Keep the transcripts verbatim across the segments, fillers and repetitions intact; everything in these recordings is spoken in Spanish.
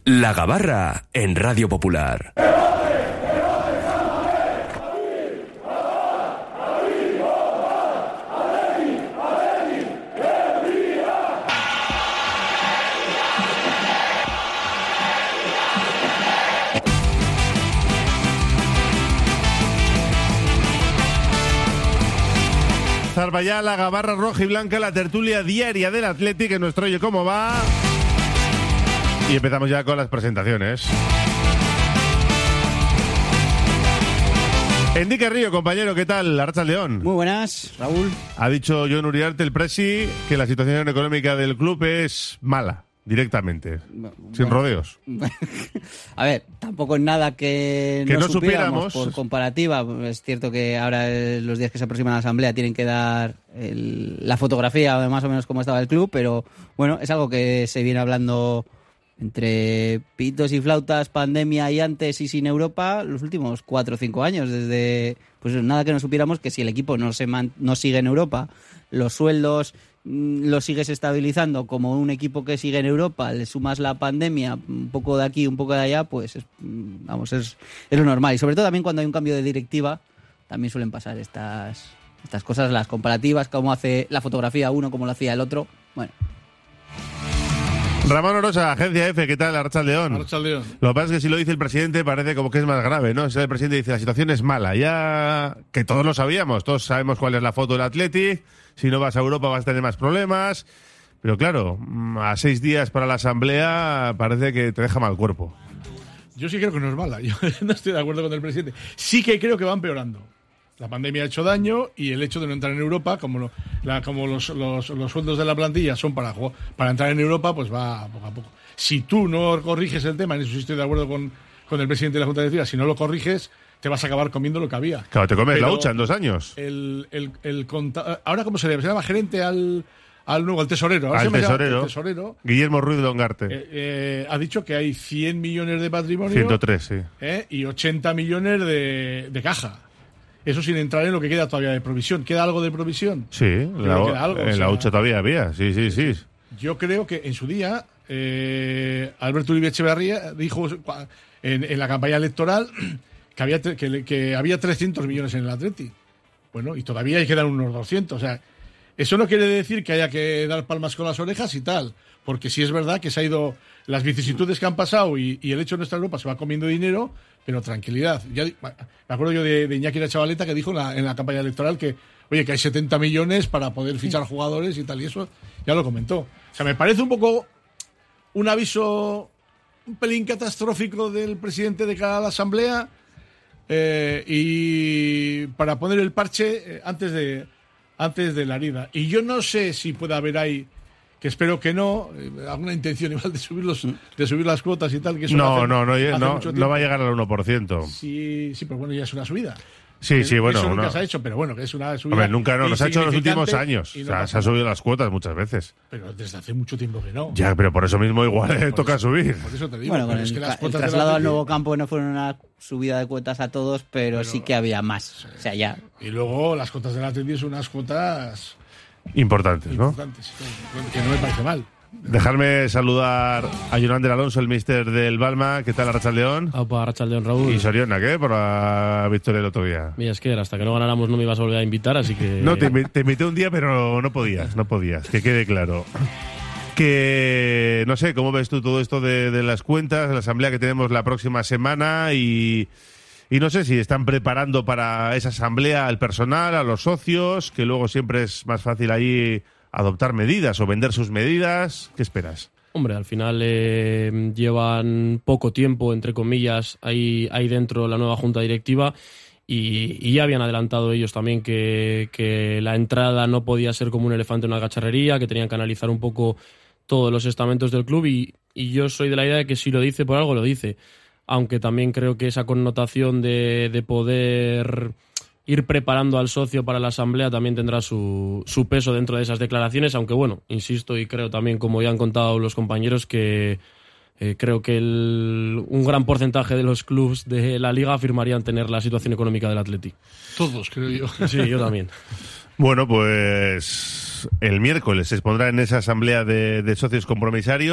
La Gabarra en Radio Popular. Zarballá, la Gabarra roja y blanca, la tertulia diaria del Athletic en nuestro Oye Cómo Va. Y empezamos ya con las presentaciones. Enrique Río, compañero, ¿qué tal? Arratsaldeon. Muy buenas, Raúl. Ha dicho Jon Uriarte, el presi, que la situación económica del club es mala, directamente, bueno, sin rodeos. A ver, tampoco es nada que, que no, no supiéramos, supiéramos. Por comparativa, es cierto que ahora eh, los días que se aproximan a la asamblea tienen que dar el, la fotografía de más o menos cómo estaba el club, pero bueno, es algo que se viene hablando entre pitos y flautas, pandemia y antes y sin Europa, los últimos cuatro o cinco años, desde pues nada que no supiéramos que si el equipo no se man, no sigue en Europa, los sueldos mmm, los sigues estabilizando como un equipo que sigue en Europa, le sumas la pandemia, un poco de aquí, un poco de allá, pues es, vamos, es, es lo normal. Y sobre todo también cuando hay un cambio de directiva, también suelen pasar estas, estas cosas, las comparativas, cómo hace la fotografía uno, cómo lo hacía el otro, bueno. Ramón Orosa, Agencia F, ¿qué tal? Arratsaldeon. Arratsaldeon. Lo que pasa es que si lo dice el presidente parece como que es más grave, ¿no? Si el presidente dice la situación es mala, ya que todos lo sabíamos, todos sabemos cuál es la foto del Athletic, si no vas a Europa vas a tener más problemas, pero claro, a seis días para la asamblea parece que te deja mal cuerpo. Yo sí creo que no es mala, yo no estoy de acuerdo con el presidente. Sí que creo que va empeorando. La pandemia ha hecho daño y el hecho de no entrar en Europa, como, lo, la, como los, los, los sueldos de la plantilla son para, para entrar en Europa, pues va poco a poco. Si tú no corriges el tema, en eso sí estoy de acuerdo con, con el presidente de la Junta Directiva, si no lo corriges, te vas a acabar comiendo lo que había. Claro, te comes Pero la hucha en dos años. El, el, el conta- ahora, ¿cómo se llama? Se llama gerente al, al nuevo, al tesorero. Ahora Al se llama tesorero. el tesorero. Guillermo Ruiz Longarte. Eh, eh, ha dicho que hay cien millones de patrimonio. ciento tres, sí. Eh, y ochenta millones de, de caja. Eso sin entrar en lo que queda todavía de provisión. ¿Queda algo de provisión? Sí, la, queda algo, en o sea, la hucha todavía había, sí, sí, sí. Yo creo que en su día eh, Alberto Uribe Echeverría dijo en, en la campaña electoral que había, que, que había trescientos millones en el Atleti. Bueno, y todavía hay que dar unos doscientos. O sea, eso no quiere decir que haya que dar palmas con las orejas y tal, porque sí es verdad que se ha ido las vicisitudes que han pasado y, y el hecho de nuestra Europa se va comiendo dinero, pero tranquilidad. Ya, me acuerdo yo de, de Iñaki la Chavaleta que dijo en la, en la campaña electoral que, oye, que hay setenta millones para poder fichar jugadores y tal, y eso ya lo comentó. O sea, me parece un poco un aviso un pelín catastrófico del presidente de cara a la asamblea eh, y para poner el parche eh, antes de antes de la herida. Y yo no sé si puede haber ahí, que espero que no, eh, alguna intención igual de subir los, de subir las cuotas y tal, que eso no, hace, no, no, hace no, mucho no va a llegar al uno por ciento. Sí, sí, pero bueno, ya es una subida. Sí, sí, bueno. Eso nunca una... se ha hecho, pero bueno, que es una subida. Hombre, nunca no, nos ha hecho en los últimos insignificante años. y no O sea, pasa se ha nada. subido las cuotas muchas veces. Pero desde hace mucho tiempo que no. Ya, pero por eso mismo igual eh, Por toca eso- subir. Por eso te digo. Bueno, con pero es el, que las el cuotas del traslado al Atleti- nuevo campo no fueron una subida de cuotas a todos, pero, Pero- sí que había más. O sea, ya. Y luego las cuotas del Atleti son unas cuotas Importantes, ¿no? importantes, que no me parece mal. Dejarme saludar a Jonander Alonso, el míster del Balma. ¿Qué tal, Arratsaldeon? Aupa, Arratsaldeon, Raúl. Y Soriona, ¿qué? Por la victoria del otro día. Mira, es que hasta que no ganáramos no me ibas a volver a invitar, así que... No, te, invi- te invité un día, pero no podías, no podías, que quede claro. Que, no sé, ¿cómo ves tú todo esto de, de las cuentas, de la asamblea que tenemos la próxima semana? Y, y no sé si están preparando para esa asamblea al personal, a los socios, que luego siempre es más fácil ahí adoptar medidas o vender sus medidas. ¿Qué esperas? Hombre, al final eh, llevan poco tiempo, entre comillas, ahí, ahí dentro la nueva junta directiva y, y ya habían adelantado ellos también que, que la entrada no podía ser como un elefante en una cacharrería, que tenían que analizar un poco todos los estamentos del club y, y yo soy de la idea de que si lo dice por algo, lo dice. Aunque también creo que esa connotación de, de poder ir preparando al socio para la asamblea también tendrá su, su peso dentro de esas declaraciones, aunque bueno, insisto y creo también, como ya han contado los compañeros, que eh, creo que el, un gran porcentaje de los clubes de la liga afirmarían tener la situación económica del Athletic. Todos, creo yo. Sí, yo también. Bueno, pues el miércoles se expondrá en esa asamblea de, de socios compromisarios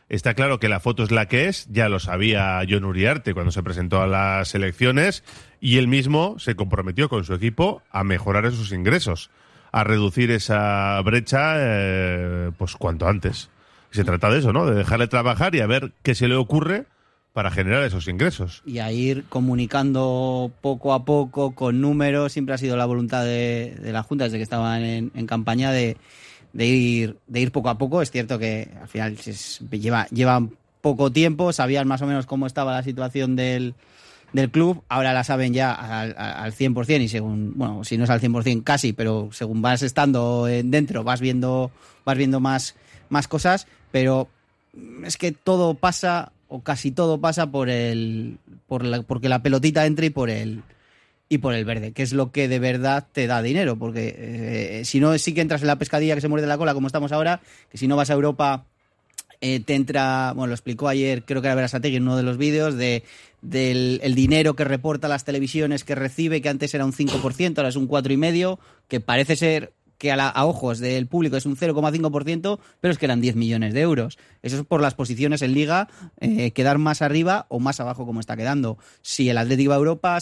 Está claro que la foto es la que es, ya lo sabía Jon Uriarte cuando se presentó a las elecciones, y él mismo se comprometió con su equipo a mejorar esos ingresos, a reducir esa brecha eh, pues cuanto antes. Se trata de eso, ¿no? De dejarle trabajar y a ver qué se le ocurre para generar esos ingresos. Y a ir comunicando poco a poco, con números. Siempre ha sido la voluntad de, de la Junta, desde que estaban en, en campaña, de, de ir de ir poco a poco. Es cierto que al final es, lleva, llevan poco tiempo, sabían más o menos cómo estaba la situación del, del club, ahora la saben ya al, al cien por ciento y según, bueno, si no es al cien por ciento casi, pero según vas estando dentro vas viendo, vas viendo más, más cosas, pero es que todo pasa, o casi todo pasa por el, por la, porque la pelotita entre y por el y por el verde, que es lo que de verdad te da dinero, porque eh, si no sí que entras en la pescadilla que se muerde la cola, como estamos ahora, que si no vas a Europa eh, te entra, bueno, lo explicó ayer, creo que era Berasategui en uno de los vídeos, de del el dinero que reporta las televisiones que recibe, que antes era un cinco por ciento, ahora es un cuatro coma cinco por ciento, que parece ser que a, la, a ojos del público es un cero coma cinco por ciento, pero es que eran diez millones de euros. Eso es por las posiciones en Liga, eh, quedar más arriba o más abajo como está quedando. Si el Atlético va a Europa,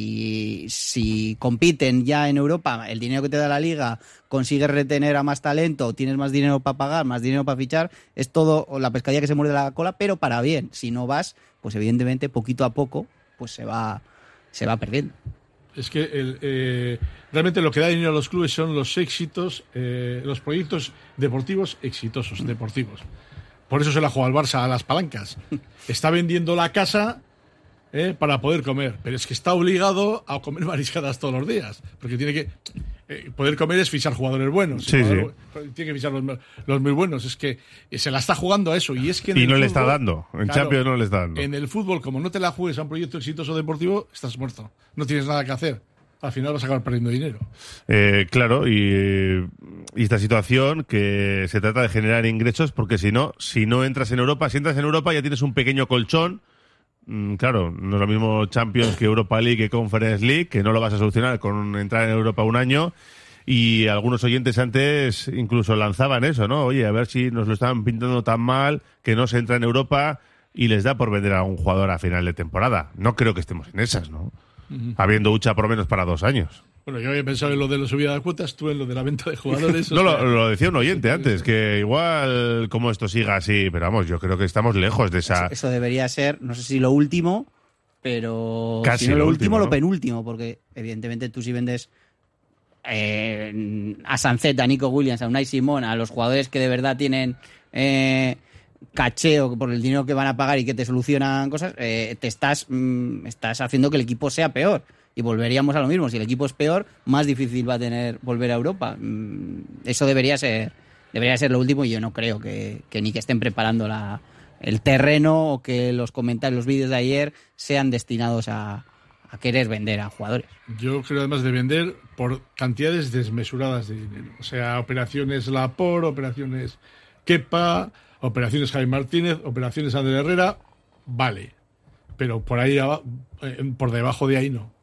si, si compiten ya en Europa, el dinero que te da la Liga, consigues retener a más talento, tienes más dinero para pagar, más dinero para fichar, es todo la pescadilla que se muerde la cola, pero para bien. Si no vas, pues evidentemente poquito a poco pues se va, se va perdiendo. Es que el, eh, realmente lo que da dinero a los clubes son los éxitos, eh, los proyectos deportivos exitosos, deportivos. Por eso se la juega al Barça a las palancas. Está vendiendo la casa eh, para poder comer, pero es que está obligado a comer mariscadas todos los días, porque tiene que eh, poder comer es fichar jugadores buenos. Sí, jugador, sí. Tiene que fichar los, los muy buenos. Es que se la está jugando a eso y es que en y el no fútbol, le está dando. En claro, Champions no le está dando. En el fútbol, como no te la juegues a un proyecto exitoso deportivo, estás muerto. No tienes nada que hacer. Al final vas a acabar perdiendo dinero. Eh, claro, y, y esta situación que se trata de generar ingresos, porque si no, si no entras en Europa, si entras en Europa ya tienes un pequeño colchón. Mm, claro, no es lo mismo Champions que Europa League que Conference League, que no lo vas a solucionar con entrar en Europa un año. Y algunos oyentes antes incluso lanzaban eso, ¿no? Oye, a ver si nos lo estaban pintando tan mal que no se entra en Europa y les da por vender a un jugador a final de temporada. No creo que estemos en esas, ¿no? Uh-huh. Habiendo hucha por lo menos para dos años. Bueno, yo había pensado en lo de la subida de cuotas, tú en lo de la venta de jugadores. No, lo, lo decía un oyente antes, que igual como esto siga así, pero vamos, yo creo que estamos lejos de esa... Eso, eso debería ser, no sé si lo último, pero casi si no lo, lo último, último, ¿no? Lo penúltimo, porque evidentemente tú si vendes eh, a Sancet, a Nico Williams, a Unai Simón, a los jugadores que de verdad tienen... Eh, cacheo por el dinero que van a pagar y que te solucionan cosas, eh, te estás, mm, estás haciendo que el equipo sea peor. Y volveríamos a lo mismo. Si el equipo es peor, más difícil va a tener volver a Europa. Mm, eso debería ser debería ser lo último y yo no creo que, que ni que estén preparando la, el terreno o que los comentarios, los vídeos de ayer sean destinados a, a querer vender a jugadores. Yo creo además de vender por cantidades desmesuradas de dinero. O sea, operaciones Lapor, operaciones Kepa, operaciones Javi Martínez, operaciones Ander Herrera, vale. Pero por ahí, por debajo de ahí no.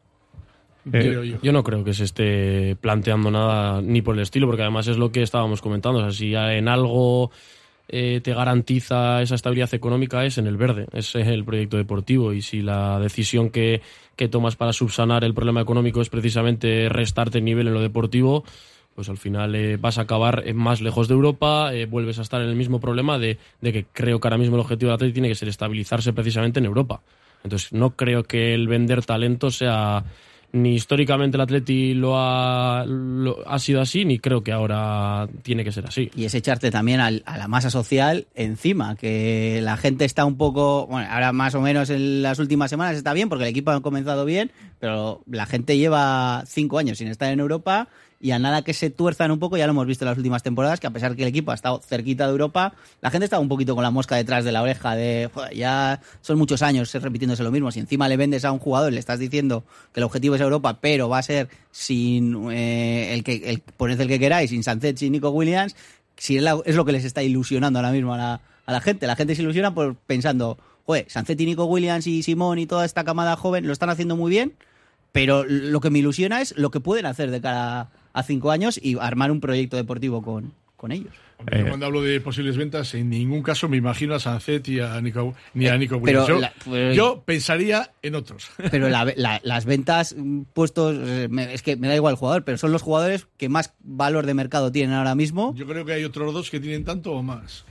Eh, yo. yo no creo que se esté planteando nada ni por el estilo, porque además es lo que estábamos comentando. O sea, si en algo eh, te garantiza esa estabilidad económica es en el verde, ese es el proyecto deportivo. Y si la decisión que, que tomas para subsanar el problema económico es precisamente restarte nivel en lo deportivo, pues al final eh, vas a acabar más lejos de Europa, eh, vuelves a estar en el mismo problema de, de que creo que ahora mismo el objetivo del Atleti tiene que ser estabilizarse precisamente en Europa. Entonces no creo que el vender talento sea... Ni históricamente el Atleti lo ha, lo ha sido así, ni creo que ahora tiene que ser así. Y es echarte también al, a la masa social encima, que la gente está un poco... Bueno, ahora más o menos en las últimas semanas está bien, porque el equipo ha comenzado bien, pero la gente lleva cinco años sin estar en Europa y a nada que se tuerzan un poco, ya lo hemos visto en las últimas temporadas, que a pesar que el equipo ha estado cerquita de Europa, la gente está un poquito con la mosca detrás de la oreja de, joder, ya son muchos años repitiéndose lo mismo. Si encima le vendes a un jugador y le estás diciendo que el objetivo es Europa, pero va a ser sin eh, el que el, poned el que queráis, sin Sancet, sin Nico Williams, si es, la, es lo que les está ilusionando ahora mismo a la, a la gente. La gente se ilusiona por pensando, joder, Sancet y Nico Williams y Simón y toda esta camada joven lo están haciendo muy bien, pero lo que me ilusiona es lo que pueden hacer de cara a a cinco años y armar un proyecto deportivo con, con ellos. Hombre, yo Eh. cuando hablo de posibles ventas, en ningún caso me imagino a Sancet y a Nico, ni a Nico Williams. pero Yo, la- pero- yo pensaría en otros. Pero la- la- las ventas mm, puestos, eh, me- es que me da igual el jugador, pero son los jugadores que más valor de mercado tienen ahora mismo. Yo creo que hay otros dos que tienen tanto o más.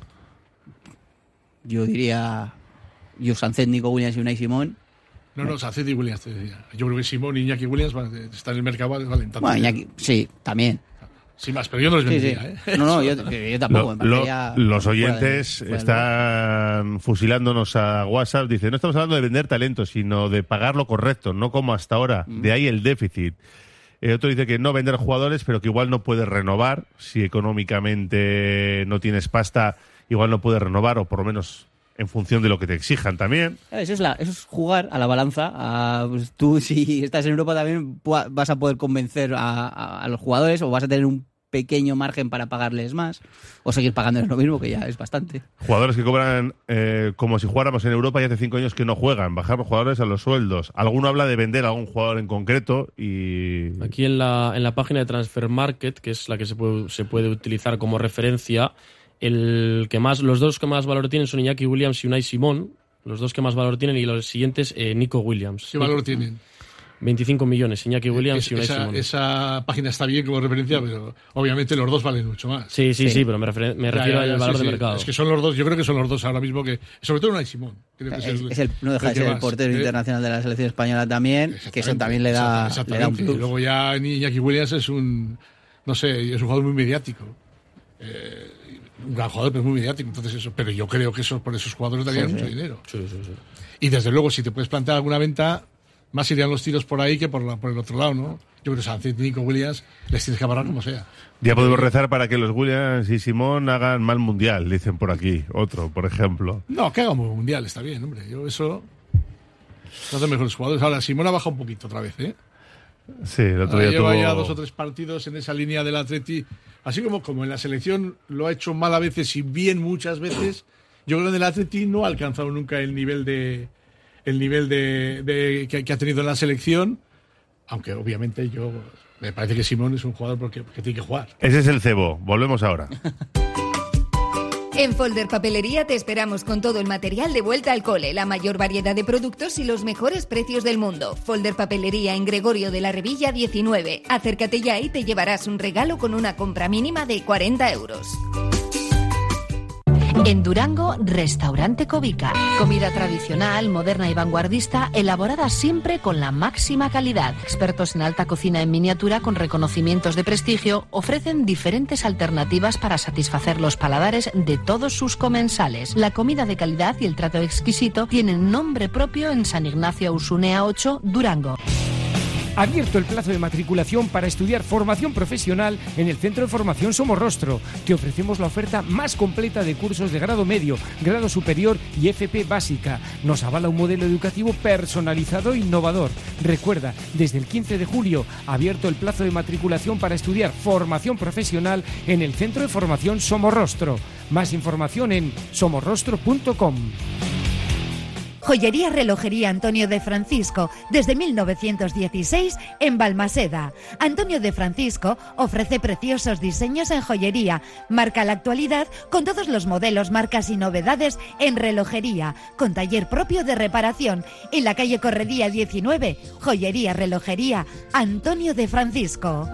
Yo diría Jus Sancet, Nico Williams y Unai Simón. No, no, Sancet y Williams te decía. Yo creo que Simón y Iñaki Williams van, están en el mercado, valen tanto. Bueno, Iñaki- sí, también. Sin más, pero yo no les Sí, sí. vendería, ¿eh? No, no, yo, yo tampoco. Lo- me lo- parecería los fuera de- oyentes fuera de- están fusilándonos a WhatsApp. Dice, no estamos hablando de vender talento, sino de pagar lo correcto, no como hasta ahora. Mm. De ahí el déficit. Eh, otro dice que no vender jugadores, pero que igual no puedes renovar. Si económicamente no tienes pasta, igual no puedes renovar, o por lo menos en función de lo que te exijan también. Eso es, la, eso es jugar a la balanza. A, pues, tú, si estás en Europa, también pu- vas a poder convencer a, a- a los jugadores o vas a tener un pequeño margen para pagarles más o seguir pagándoles lo mismo, que ya es bastante. Jugadores que cobran eh, como si jugáramos en Europa y hace cinco años que no juegan. Bajar los jugadores a los sueldos. Alguno habla de vender a algún jugador en concreto y... Aquí en la, en la página de Transfer Market, que es la que se puede, se puede utilizar como referencia, el que más, los dos que más valor tienen son Iñaki Williams y Unai Simón, los dos que más valor tienen, y los siguientes eh, Nico Williams. ¿Qué valor tienen? veinticinco millones, Iñaki Williams Es- y Unai esa, Simón. esa página está bien como referencia, pero obviamente los dos valen mucho más. Sí, sí, sí, Sí. pero me, refiero, me Ya, refiero ya, ya, al sí, valor sí. de mercado. Es que son los dos, yo creo que son los dos ahora mismo que, sobre todo Unai Simón. Creo que Es, el, es el, no deja de que ser el más. portero Eh, internacional de la selección española también, que eso exactamente, también le da, exacta- le da un exactamente. plus. Y luego ya Iñaki Williams es un, no sé, es un jugador muy mediático. Eh, un gran jugador, pero muy mediático. Entonces eso, pero yo creo que eso, por esos jugadores darían Sí, mucho sí. dinero. Sí, sí, sí. Y desde luego, si te puedes plantear alguna venta, más irían los tiros por ahí que por, la, por el otro lado, ¿no? Yo creo que Sancet y Nico Williams les tienes que amarrar como sea. Ya podemos rezar para que los Williams y Simón hagan mal mundial, dicen por aquí. Otro, por ejemplo. No, que hagamos un mundial, está bien, hombre. Yo eso. No hacen mejores jugadores. Ahora, Simón ha bajado un poquito otra vez, ¿eh? Sí, el otro Ahora día lleva tuvo... ya dos o tres partidos en esa línea del Atleti. Así como, como en la selección lo ha hecho mal a veces y bien muchas veces, yo creo que en el Atleti no ha alcanzado nunca el nivel de el nivel de, de- que, que ha tenido en la selección, aunque obviamente yo me parece que Simón es un jugador porque, que tiene que jugar. Ese es el cebo. Volvemos ahora. En Folder Papelería te esperamos con todo el material de vuelta al cole, la mayor variedad de productos y los mejores precios del mundo. Folder Papelería en Gregorio de la Revilla diecinueve. Acércate ya y te llevarás un regalo con una compra mínima de cuarenta euros. En Durango, Restaurante Covica. Comida tradicional, moderna y vanguardista, elaborada siempre con la máxima calidad. Expertos en alta cocina en miniatura con reconocimientos de prestigio ofrecen diferentes alternativas para satisfacer los paladares de todos sus comensales. La comida de calidad y el trato exquisito tienen nombre propio en San Ignacio Ausunea ocho, Durango. Abierto el plazo de matriculación para estudiar formación profesional en el Centro de Formación Somorrostro. Te ofrecemos la oferta más completa de cursos de grado medio, grado superior y F P básica. Nos avala un modelo educativo personalizado e innovador. Recuerda, desde el quince de julio, abierto el plazo de matriculación para estudiar formación profesional en el Centro de Formación Somorrostro. Más información en somorrostro punto com. Joyería Relojería Antonio de Francisco, desde mil novecientos dieciséis en Balmaseda. Antonio de Francisco ofrece preciosos diseños en joyería, marca la actualidad con todos los modelos, marcas y novedades en relojería, con taller propio de reparación. En la calle Corredía diecinueve, Joyería Relojería Antonio de Francisco.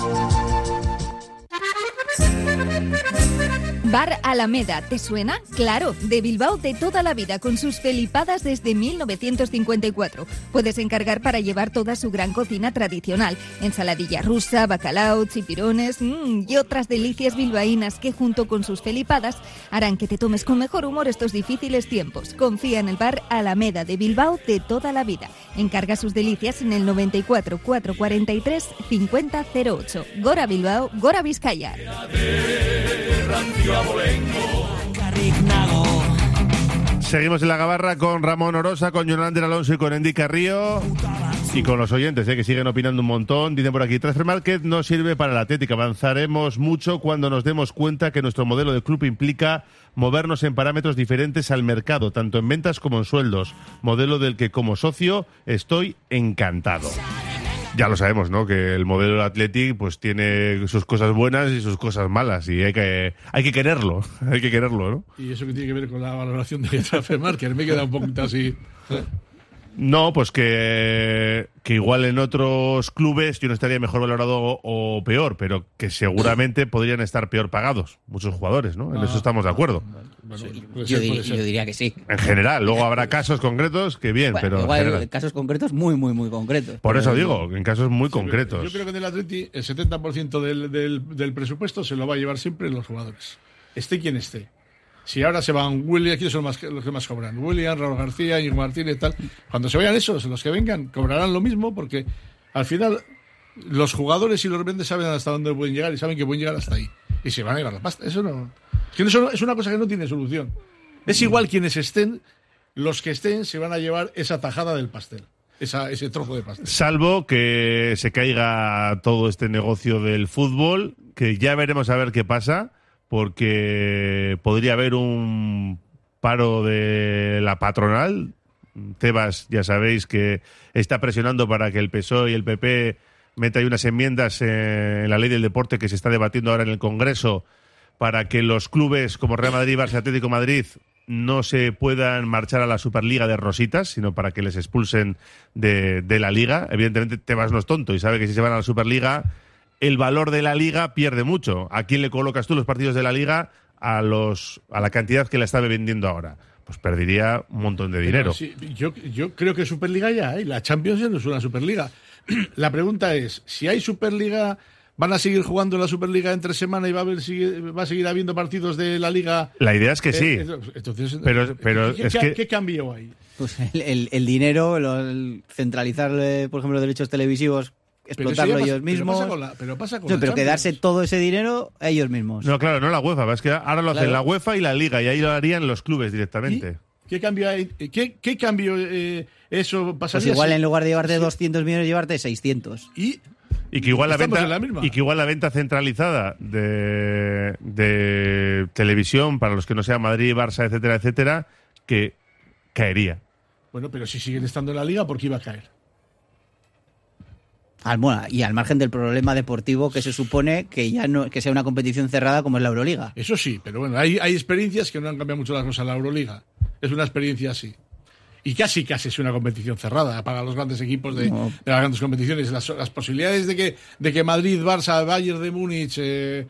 Bar Alameda, ¿te suena? Claro, de Bilbao de toda la vida, con sus felipadas desde mil novecientos cincuenta y cuatro. Puedes encargar para llevar toda su gran cocina tradicional, ensaladilla rusa, bacalao, chipirones mmm, y otras delicias bilbaínas que junto con sus felipadas harán que te tomes con mejor humor estos difíciles tiempos. Confía en el Bar Alameda de Bilbao de toda la vida. Encarga sus delicias en el noventa y cuatro, cuatrocientos cuarenta y tres, cincuenta cero ocho. Gora Bilbao, Gora Vizcaya. Seguimos en la gabarra con Ramón Orosa, con Yolander Alonso y con Endy Carrillo. Y con los oyentes, eh, que siguen opinando un montón. Dicen por aquí, Transfer Market no sirve para la Atlética. Avanzaremos mucho cuando nos demos cuenta que nuestro modelo de club implica movernos en parámetros diferentes al mercado, tanto en ventas como en sueldos. Modelo del que como socio estoy encantado. Ya lo sabemos, ¿no? Que el modelo del Athletic pues tiene sus cosas buenas y sus cosas malas y hay que hay que quererlo, hay que quererlo, ¿no? Y eso que tiene que ver con la valoración de Transfermarkt, me queda un poquito así. ¿eh? No, pues que, que igual en otros clubes yo no estaría mejor valorado o, o peor, pero que seguramente podrían estar peor pagados muchos jugadores, ¿no? En Ah, eso estamos de acuerdo. Bueno, Sí, puede yo, ser, di- puede ser. yo diría que sí. En general, luego habrá casos concretos que bien, Bueno, pero en igual general. casos concretos muy, muy, muy concretos. Por Pero- eso digo, en casos muy Sí, pero concretos. Yo creo que en el Atleti el setenta por ciento del, del, del presupuesto se lo va a llevar siempre los jugadores. Esté quien esté. Si ahora se van William, ¿quiénes son los, más, los que más cobran? William, Raúl García, Íñigo Martínez, tal. Cuando se vayan esos, los que vengan, cobrarán lo mismo porque al final los jugadores y los vendes saben hasta dónde pueden llegar y saben que pueden llegar hasta ahí. Y se van a llevar la pasta. Eso no. Es que eso no- es una cosa que no tiene solución. Es igual quienes estén, los que estén se van a llevar esa tajada del pastel. Esa, ese trozo de pastel. Salvo que se caiga todo este negocio del fútbol, que ya veremos a ver qué pasa, porque podría haber un paro de la patronal. Tebas, ya sabéis que está presionando para que el P S O E y el P P metan ahí unas enmiendas en la ley del deporte que se está debatiendo ahora en el Congreso para que los clubes como Real Madrid, Barça, Atlético de Madrid no se puedan marchar a la Superliga de rositas, sino para que les expulsen de, de la Liga. Evidentemente Tebas no es tonto y sabe que si se van a la Superliga el valor de la Liga pierde mucho. ¿A quién le colocas tú los partidos de la Liga? A los a la cantidad que la está vendiendo ahora. Pues perdería un montón de dinero. Sí, yo, yo creo que Superliga ya hay. La Champions ya no es una Superliga. La pregunta es, si hay Superliga, ¿van a seguir jugando la Superliga entre semana y va a, haber, sigue- va a seguir habiendo partidos de la Liga? La idea es que sí. Eh, entonces, Pero- pero ¿qué, es qué- que- ¿qué cambio hay? Pues el, el- el dinero, lo- el centralizar, eh, por ejemplo, los derechos televisivos, Pero eso ya explotarlo pasa- ellos pero mismos. pasa con la- pero pasa con Sí, la pero Champions. quedarse todo ese dinero a ellos mismos. No, claro, no la UEFA. Es que ahora lo hacen Claro. la UEFA y la Liga, y ahí lo harían los clubes directamente. ¿Qué cambio hay? ¿Qué, qué cambio eh, eso Pues pasaría? igual si- en lugar de llevarte si- doscientos millones, llevarte seiscientos. Y Y que igual la Estamos venta en la misma. y que igual la venta centralizada de, de televisión para los que no sean Madrid, Barça, etcétera, etcétera, que caería. bueno, pero si siguen estando en la Liga, ¿por qué iba a caer? Al, bueno, y al margen del problema deportivo que se supone que ya no que sea una competición cerrada como es la Euroliga. Eso sí, pero bueno, hay, hay experiencias que no han cambiado mucho las cosas en la Euroliga. Es una experiencia así. Y casi, casi es una competición cerrada para los grandes equipos de, No. de las grandes competiciones. Las, las posibilidades de que, de que Madrid, Barça, Bayern de Múnich, eh,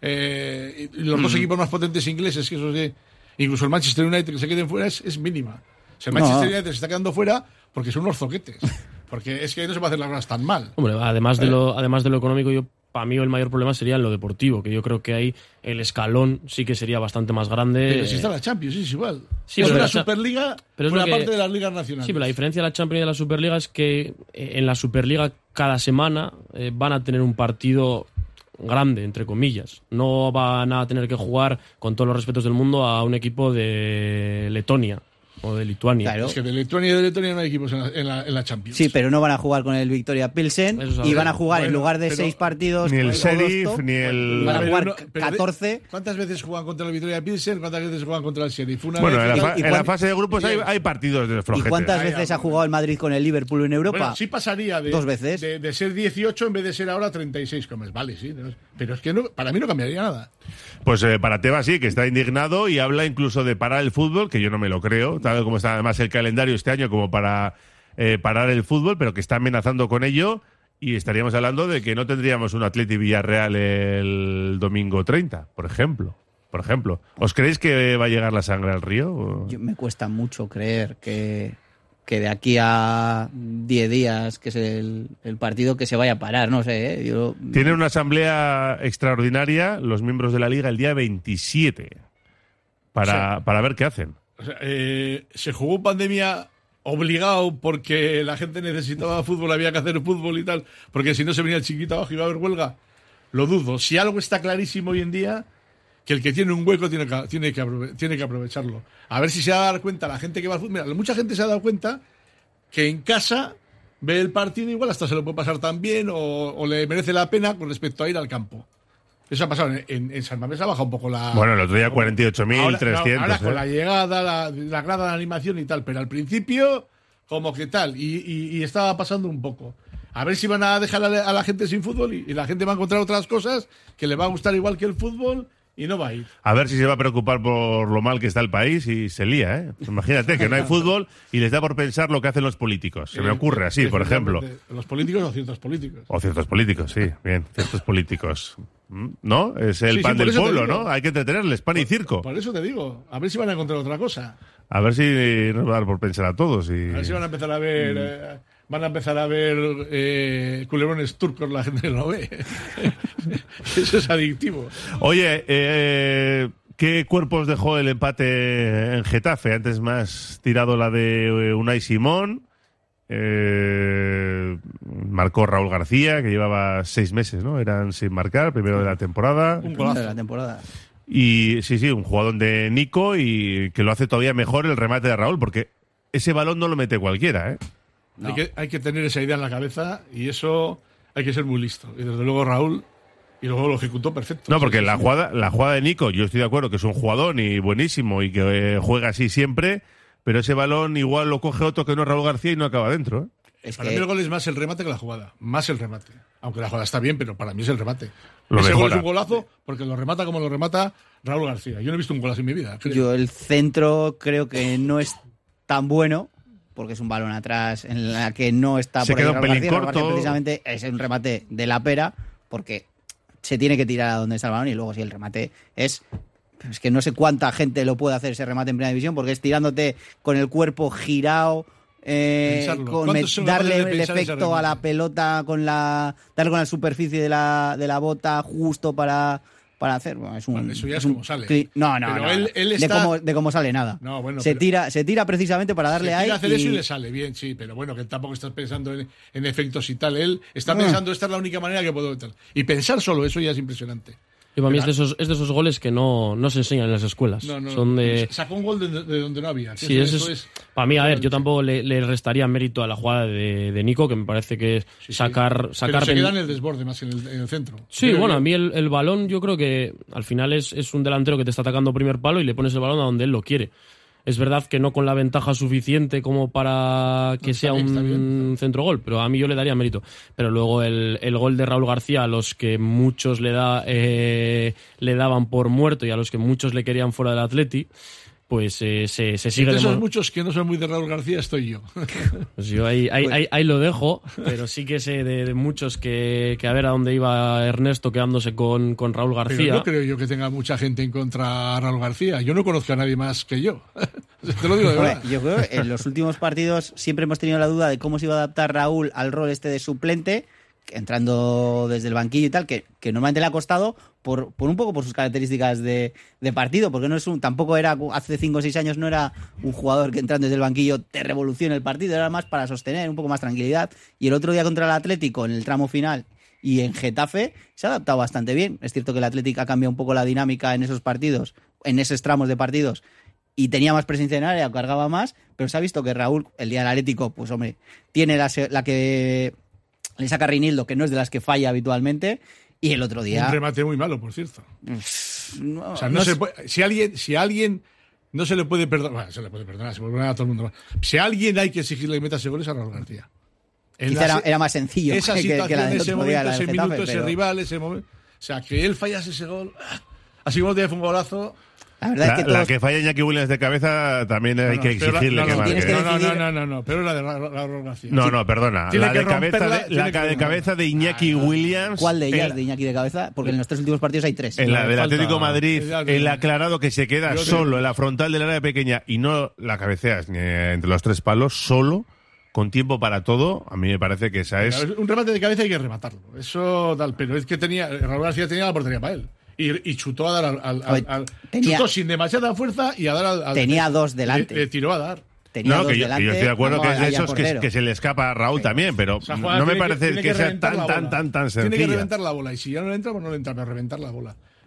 eh, y los dos equipos más potentes ingleses, que eso sí, incluso el Manchester United que se queden fuera, es, es mínima. O sea, el No. Manchester United se está quedando fuera porque son unos zoquetes. Porque es que no se puede hacer las cosas tan mal. Hombre, además de lo, además de lo económico, yo para mí el mayor problema sería en lo deportivo, que yo creo que ahí el escalón sí que sería bastante más grande. Pero si está la Champions, es igual. Sí, es pero una la cha- Superliga pero es por lo la que- parte de las ligas nacionales. Sí, pero la diferencia de la Champions y de la Superliga es que eh, en la Superliga cada semana eh, van a tener un partido grande, entre comillas. No van a tener que jugar, con todos los respetos del mundo, a un equipo de Letonia o de Lituania. Claro. Es que de Letonia y de Letonia no hay equipos en la, en la, en la Champions. Sí, pero no van a jugar con el Victoria Pilsen Eso es y algo. van a jugar en Bueno, lugar de pero- seis partidos Ni el o Sheriff, dos, ni el... van a Pero jugar no- pero de- catorce. ¿Cuántas veces juegan contra el Victoria Pilsen? ¿Cuántas veces juegan contra el Sheriff? Una Bueno, vez en la, ¿Y- fa- y en la cuán- fase de grupos hay, Bien. hay partidos de ¿Y flojetes. cuántas Ay, veces ay, ha jugado el Madrid con el Liverpool en Europa? Bueno, sí pasaría de, Dos veces. De, de ser dieciocho en vez de ser ahora treinta y seis comes. Vale, sí. no- Pero es que no, para mí no cambiaría nada. Pues eh, para Tebas sí, que está indignado y habla incluso de parar el fútbol, que yo no me lo creo, tal como está además el calendario este año como para eh, parar el fútbol, pero que está amenazando con ello y estaríamos hablando de que no tendríamos un Atleti Villarreal el domingo treinta, por ejemplo. Por ejemplo, ¿os creéis que va a llegar la sangre al río? O- Yo- me cuesta mucho creer que, que de aquí a diez días, que es el, el partido, que se vaya a parar, no sé. ¿eh? Yo, Tienen una asamblea extraordinaria los miembros de la Liga el día veintisiete para, para ver qué hacen. O sea, eh, se jugó pandemia obligado porque la gente necesitaba fútbol, había que hacer fútbol y tal, porque si no se venía el chiquito abajo y iba a haber huelga. Lo dudo. Si algo está clarísimo hoy en día, que el que tiene un hueco tiene que, tiene que, aprove- tiene que aprovecharlo. A ver si se va a dar cuenta la gente que va al fútbol. Mira, mucha gente se ha dado cuenta que en casa ve el partido igual hasta se lo puede pasar tan bien o, o le merece la pena con respecto a ir al campo. Eso ha pasado. En, en, en San Mamés ha bajado un poco la... Bueno, el otro día cuarenta y ocho mil Ahora, trescientos. no, ahora con ¿eh? la llegada, la, la grada de animación y tal, pero al principio como que tal, y, y- y estaba pasando un poco. A ver si van a dejar a la, a la gente sin fútbol y, y la gente va a encontrar otras cosas que le va a gustar igual que el fútbol y no va a ir. A ver si se va a preocupar por lo mal que está el país y se lía, ¿eh? Imagínate que no hay fútbol y les da por pensar lo que hacen los políticos. Se me ocurre así, por ejemplo. Los políticos o ciertos políticos. O ciertos políticos, sí, bien, ciertos políticos. ¿No? Es el Sí, pan sí, por del eso te pueblo, digo. ¿no? Hay que entretenerles, pan y circo. Por eso te digo, a ver si van a encontrar otra cosa. A ver si nos va a dar por pensar a todos. Y... A ver si van a empezar a ver... Eh, van a empezar a ver eh, culebrones turcos, la gente lo ve. Eso es adictivo. Oye, eh, ¿qué cuerpos dejó el empate en Getafe? Antes más tirado la de Unai Simón. Eh, marcó Raúl García, que llevaba seis meses, ¿no? Eran sin marcar, primero de la temporada. Un de golazo. la temporada. Y sí, sí, un jugador de Nico y que lo hace todavía mejor el remate de Raúl, porque ese balón no lo mete cualquiera, ¿eh? No. Hay, que, hay que tener esa idea en la cabeza y eso hay que ser muy listo. Y desde luego Raúl, y luego lo ejecutó perfecto. No, porque Sí, sí, la sí. jugada, la jugada de Nico, yo estoy de acuerdo que es un jugador y buenísimo y que eh, juega así siempre, pero ese balón igual lo coge otro que no es Raúl García y no acaba dentro, ¿eh? Es Para que mí el gol es más el remate que la jugada. Más el remate. Aunque la jugada está bien, pero para mí es el remate. Lo Ese gol mejora. es un golazo porque lo remata como lo remata Raúl García. Yo no he visto un gol así en mi vida. creo. yo el centro creo que no es tan bueno, porque es un balón atrás en la que no está Se por ahí queda un Raúl pelín García. Raúl corto. García precisamente es un remate de la pera, porque se tiene que tirar a donde está el balón y luego si el remate es... Es que no sé cuánta gente lo puede hacer ese remate en primera división, porque es tirándote con el cuerpo girado, eh, Pensarlo. con ¿Cuántos met- son darle capaces de el pensar ese efecto a la remate? pelota, con la darle con la superficie de la, de la bota justo para, para hacer. Bueno, es un, Bueno, eso ya es un como sale. cli- No, no, Pero no. él- no. él de, está- cómo, de cómo sale nada. No, bueno, se, pero- tira, se tira precisamente para darle Se ahí. quiere hacer y- eso y le sale bien, sí, pero bueno, que tampoco estás pensando en, en efectos y tal. Él está Ah. pensando, esta es la única manera que puedo meter. Y pensar solo eso ya es impresionante. Y para mí es de esos, es de esos goles que no, no se enseñan en las escuelas. No, no, Son de... Sacó un gol de, de donde no había. Sí, eso, es, Para mí, a ver, yo tampoco le, le restaría mérito a la jugada de, de Nico, que me parece que es Sí, sí. sacar... sacar Pero se pen- queda en el desborde más que en el, en el centro. Sí, Creo bueno, yo. a mí el, el balón yo creo que al final es, es un delantero que te está atacando primer palo y le pones el balón a donde él lo quiere. Es verdad que no con la ventaja suficiente como para que No, está sea bien, está un bien. centro gol, pero a mí yo le daría mérito. Pero luego el, el gol de Raúl García, a los que muchos le, da, eh, le daban por muerto y a los que muchos le querían fuera del Atleti, pues eh, se, se sigue Entre esos demo- muchos que no son muy de Raúl García estoy yo. Pues yo ahí, ahí, ahí, ahí lo dejo, pero sí que sé de, de muchos que, que a ver a dónde iba Ernesto quedándose con, con Raúl Pero García. no creo yo que tenga mucha gente en contra a Raúl García. Yo no conozco a nadie más que yo. Te lo digo de Hombre, verdad. yo creo que en los últimos partidos siempre hemos tenido la duda de cómo se iba a adaptar Raúl al rol este de suplente, entrando desde el banquillo y tal, que, que normalmente le ha costado por, por un poco por sus características de, de partido, porque no es un, tampoco era, hace cinco o seis años no era un jugador que entrando desde el banquillo te revoluciona el partido, era más para sostener, un poco más tranquilidad. Y el otro día contra el Atlético, en el tramo final y en Getafe, se ha adaptado bastante bien. Es cierto que el Atlético ha cambiado un poco la dinámica en esos partidos, en esos tramos de partidos, y tenía más presencia en área, cargaba más, pero se ha visto que Raúl, el día del Atlético, pues hombre, tiene la, se- la que le saca Reinildo, que no es de las que falla habitualmente, y el otro día... Un remate muy malo, por cierto. no, O sea, no no se sé- puede- si alguien, si a alguien no se le puede perdonar, bueno, se le puede perdonar, se puede perdonar a todo el mundo. Si a alguien hay que exigirle que meta ese gol es a Raúl García. En quizá la era, se- era más sencillo esa que, que situación, la del ese otro día, momento, la del ese Getafe, minuto, ese pero rival, ese momento. O sea, que él fallase ese gol, ¡ah! Así como te fue un golazo. la verdad La, es que la todos... que falla Iñaki Williams de cabeza también hay No, que no, pero la- exigirle no, que no, marque. tienes que no, no, decidir- no, no, no, pero la de Ra- Ra- Raúl García. No, no, perdona. Tiene La que de cabeza romperla, de, tiene la que ca- de romperla. cabeza de Iñaki Ah, no. Williams. ¿Cuál de ellas en- de Iñaki de cabeza? Porque en los tres últimos partidos hay tres. En la No, del falta- Atlético de Madrid, Ya, ya, el ya. aclarado que se queda Yo te- solo en la frontal del área pequeña y no la cabeceas ni entre los tres palos, solo, con tiempo para todo, a mí me parece que esa es... Un remate de cabeza hay que rematarlo. Eso tal, pero es que tenía, Raúl García tenía la portería para él. Y, y chutó a dar al. al- A ver, al- tenía- chutó sin demasiada fuerza y a dar al. al- Tenía dos delante. Le, le tiró a dar. Tenía No, dos que yo, que delante, yo estoy de acuerdo vamos, que es de allá esos que, portero. que se le escapa a Raúl también, pero Esa jugada no me tiene parece tiene que, sea reventar tan, la tan, bola. tan, tan Tiene que sencilla. reventar la bola. Y si ya no le entra, pues no le entra, pero reventar la bola.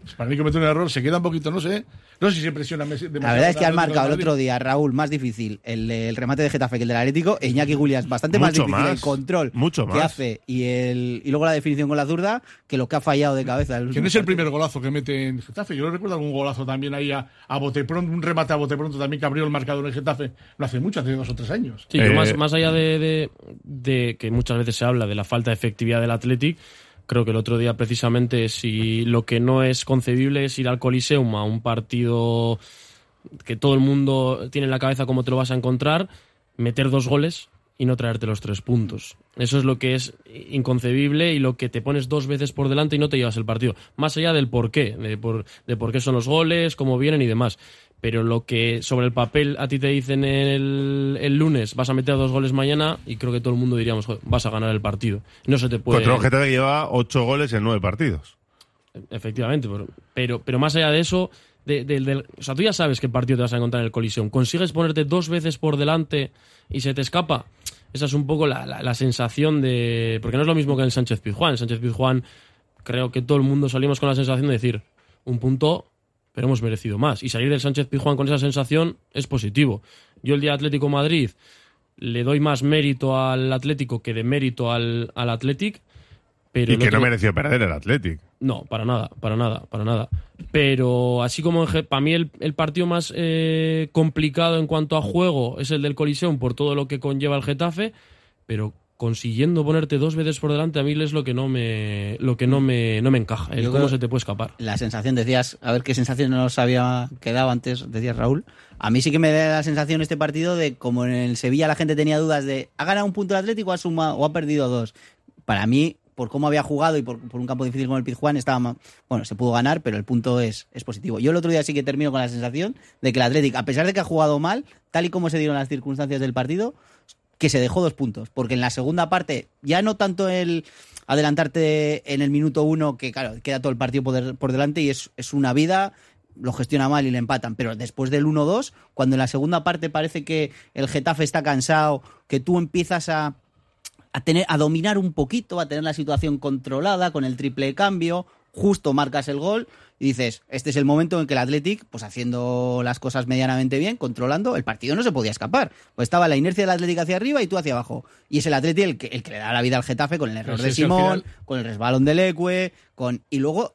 Para mí comete un error, se queda un poquito, no sé. No sé si se presiona demasiado. La verdad es que han marcado el otro día, Raúl, más difícil el, el remate de Getafe que el del Atlético. E Iñaki Williams, bastante más Mucho difícil más, el control mucho que más. hace y, el, y luego la definición con la zurda que lo que ha fallado de cabeza. Que no es el primer golazo que mete en Getafe. Yo recuerdo algún golazo también ahí a, a bote pronto, un remate a bote pronto también que abrió el marcador en Getafe. No hace mucho, hace dos o tres años. Sí, yo Eh, más, más allá de, de, de que muchas veces se habla de la falta de efectividad del Athletic, creo que el otro día precisamente si lo que no es concebible es ir al Coliseum a un partido que todo el mundo tiene en la cabeza cómo te lo vas a encontrar, meter dos goles y no traerte los tres puntos. Eso es lo que es inconcebible y lo que te pones dos veces por delante y no te llevas el partido. Más allá del por qué, de por, de por qué son los goles, cómo vienen y demás. Pero lo que sobre el papel a ti te dicen el, el lunes, vas a meter dos goles mañana y creo que todo el mundo diríamos, joder, vas a ganar el partido. No se te puede... Contra un Getafe que lleva ocho goles en nueve partidos. Efectivamente, pero, pero más allá de eso, de, de, de, o sea, tú ya sabes qué partido te vas a encontrar en el Coliseum. ¿Consigues ponerte dos veces por delante y se te escapa? Esa es un poco la, la, la sensación de... Porque no es lo mismo que en el Sánchez Pizjuán. En Sánchez Pizjuán creo que todo el mundo salimos con la sensación de decir, un punto, pero hemos merecido más. Y salir del Sánchez Pizjuán con esa sensación es positivo. Yo el día Atlético Madrid le doy más mérito al Atlético que de mérito al, al Athletic. Pero y que otro... no mereció perder el Athletic. No, para nada, para nada, para nada. Pero así como en, para mí el, el partido más eh, complicado en cuanto a juego es el del Coliseum por todo lo que conlleva el Getafe, pero consiguiendo ponerte dos veces por delante a mí es lo que no me lo que no me, no me encaja. El cómo se te puede escapar. La sensación, decías, a ver qué sensación nos había quedado antes, decías Raúl. A mí sí que me da la sensación este partido de como en el Sevilla la gente tenía dudas de ¿ha ganado un punto el Atlético o ha, sumado, o ha perdido dos? Para mí, por cómo había jugado y por, por un campo difícil como el Pizjuán, estaba, bueno, se pudo ganar, pero el punto es, es positivo. Yo el otro día sí que termino con la sensación de que el Athletic, a pesar de que ha jugado mal, tal y como se dieron las circunstancias del partido, que se dejó dos puntos. Porque en la segunda parte, ya no tanto el adelantarte en el minuto uno, que claro, queda todo el partido por, por delante y es, es una vida, lo gestiona mal y le empatan, pero después del uno dos, cuando en la segunda parte parece que el Getafe está cansado, que tú empiezas a A, tener, a dominar un poquito, a tener la situación controlada con el triple cambio, justo marcas el gol y dices, este es el momento en que el Athletic, pues haciendo las cosas medianamente bien, controlando, el partido no se podía escapar. Pues estaba la inercia del Athletic hacia arriba y tú hacia abajo. Y es el Athletic el que, el que le da la vida al Getafe con el error de Simón, con el resbalón del Leque, con... y luego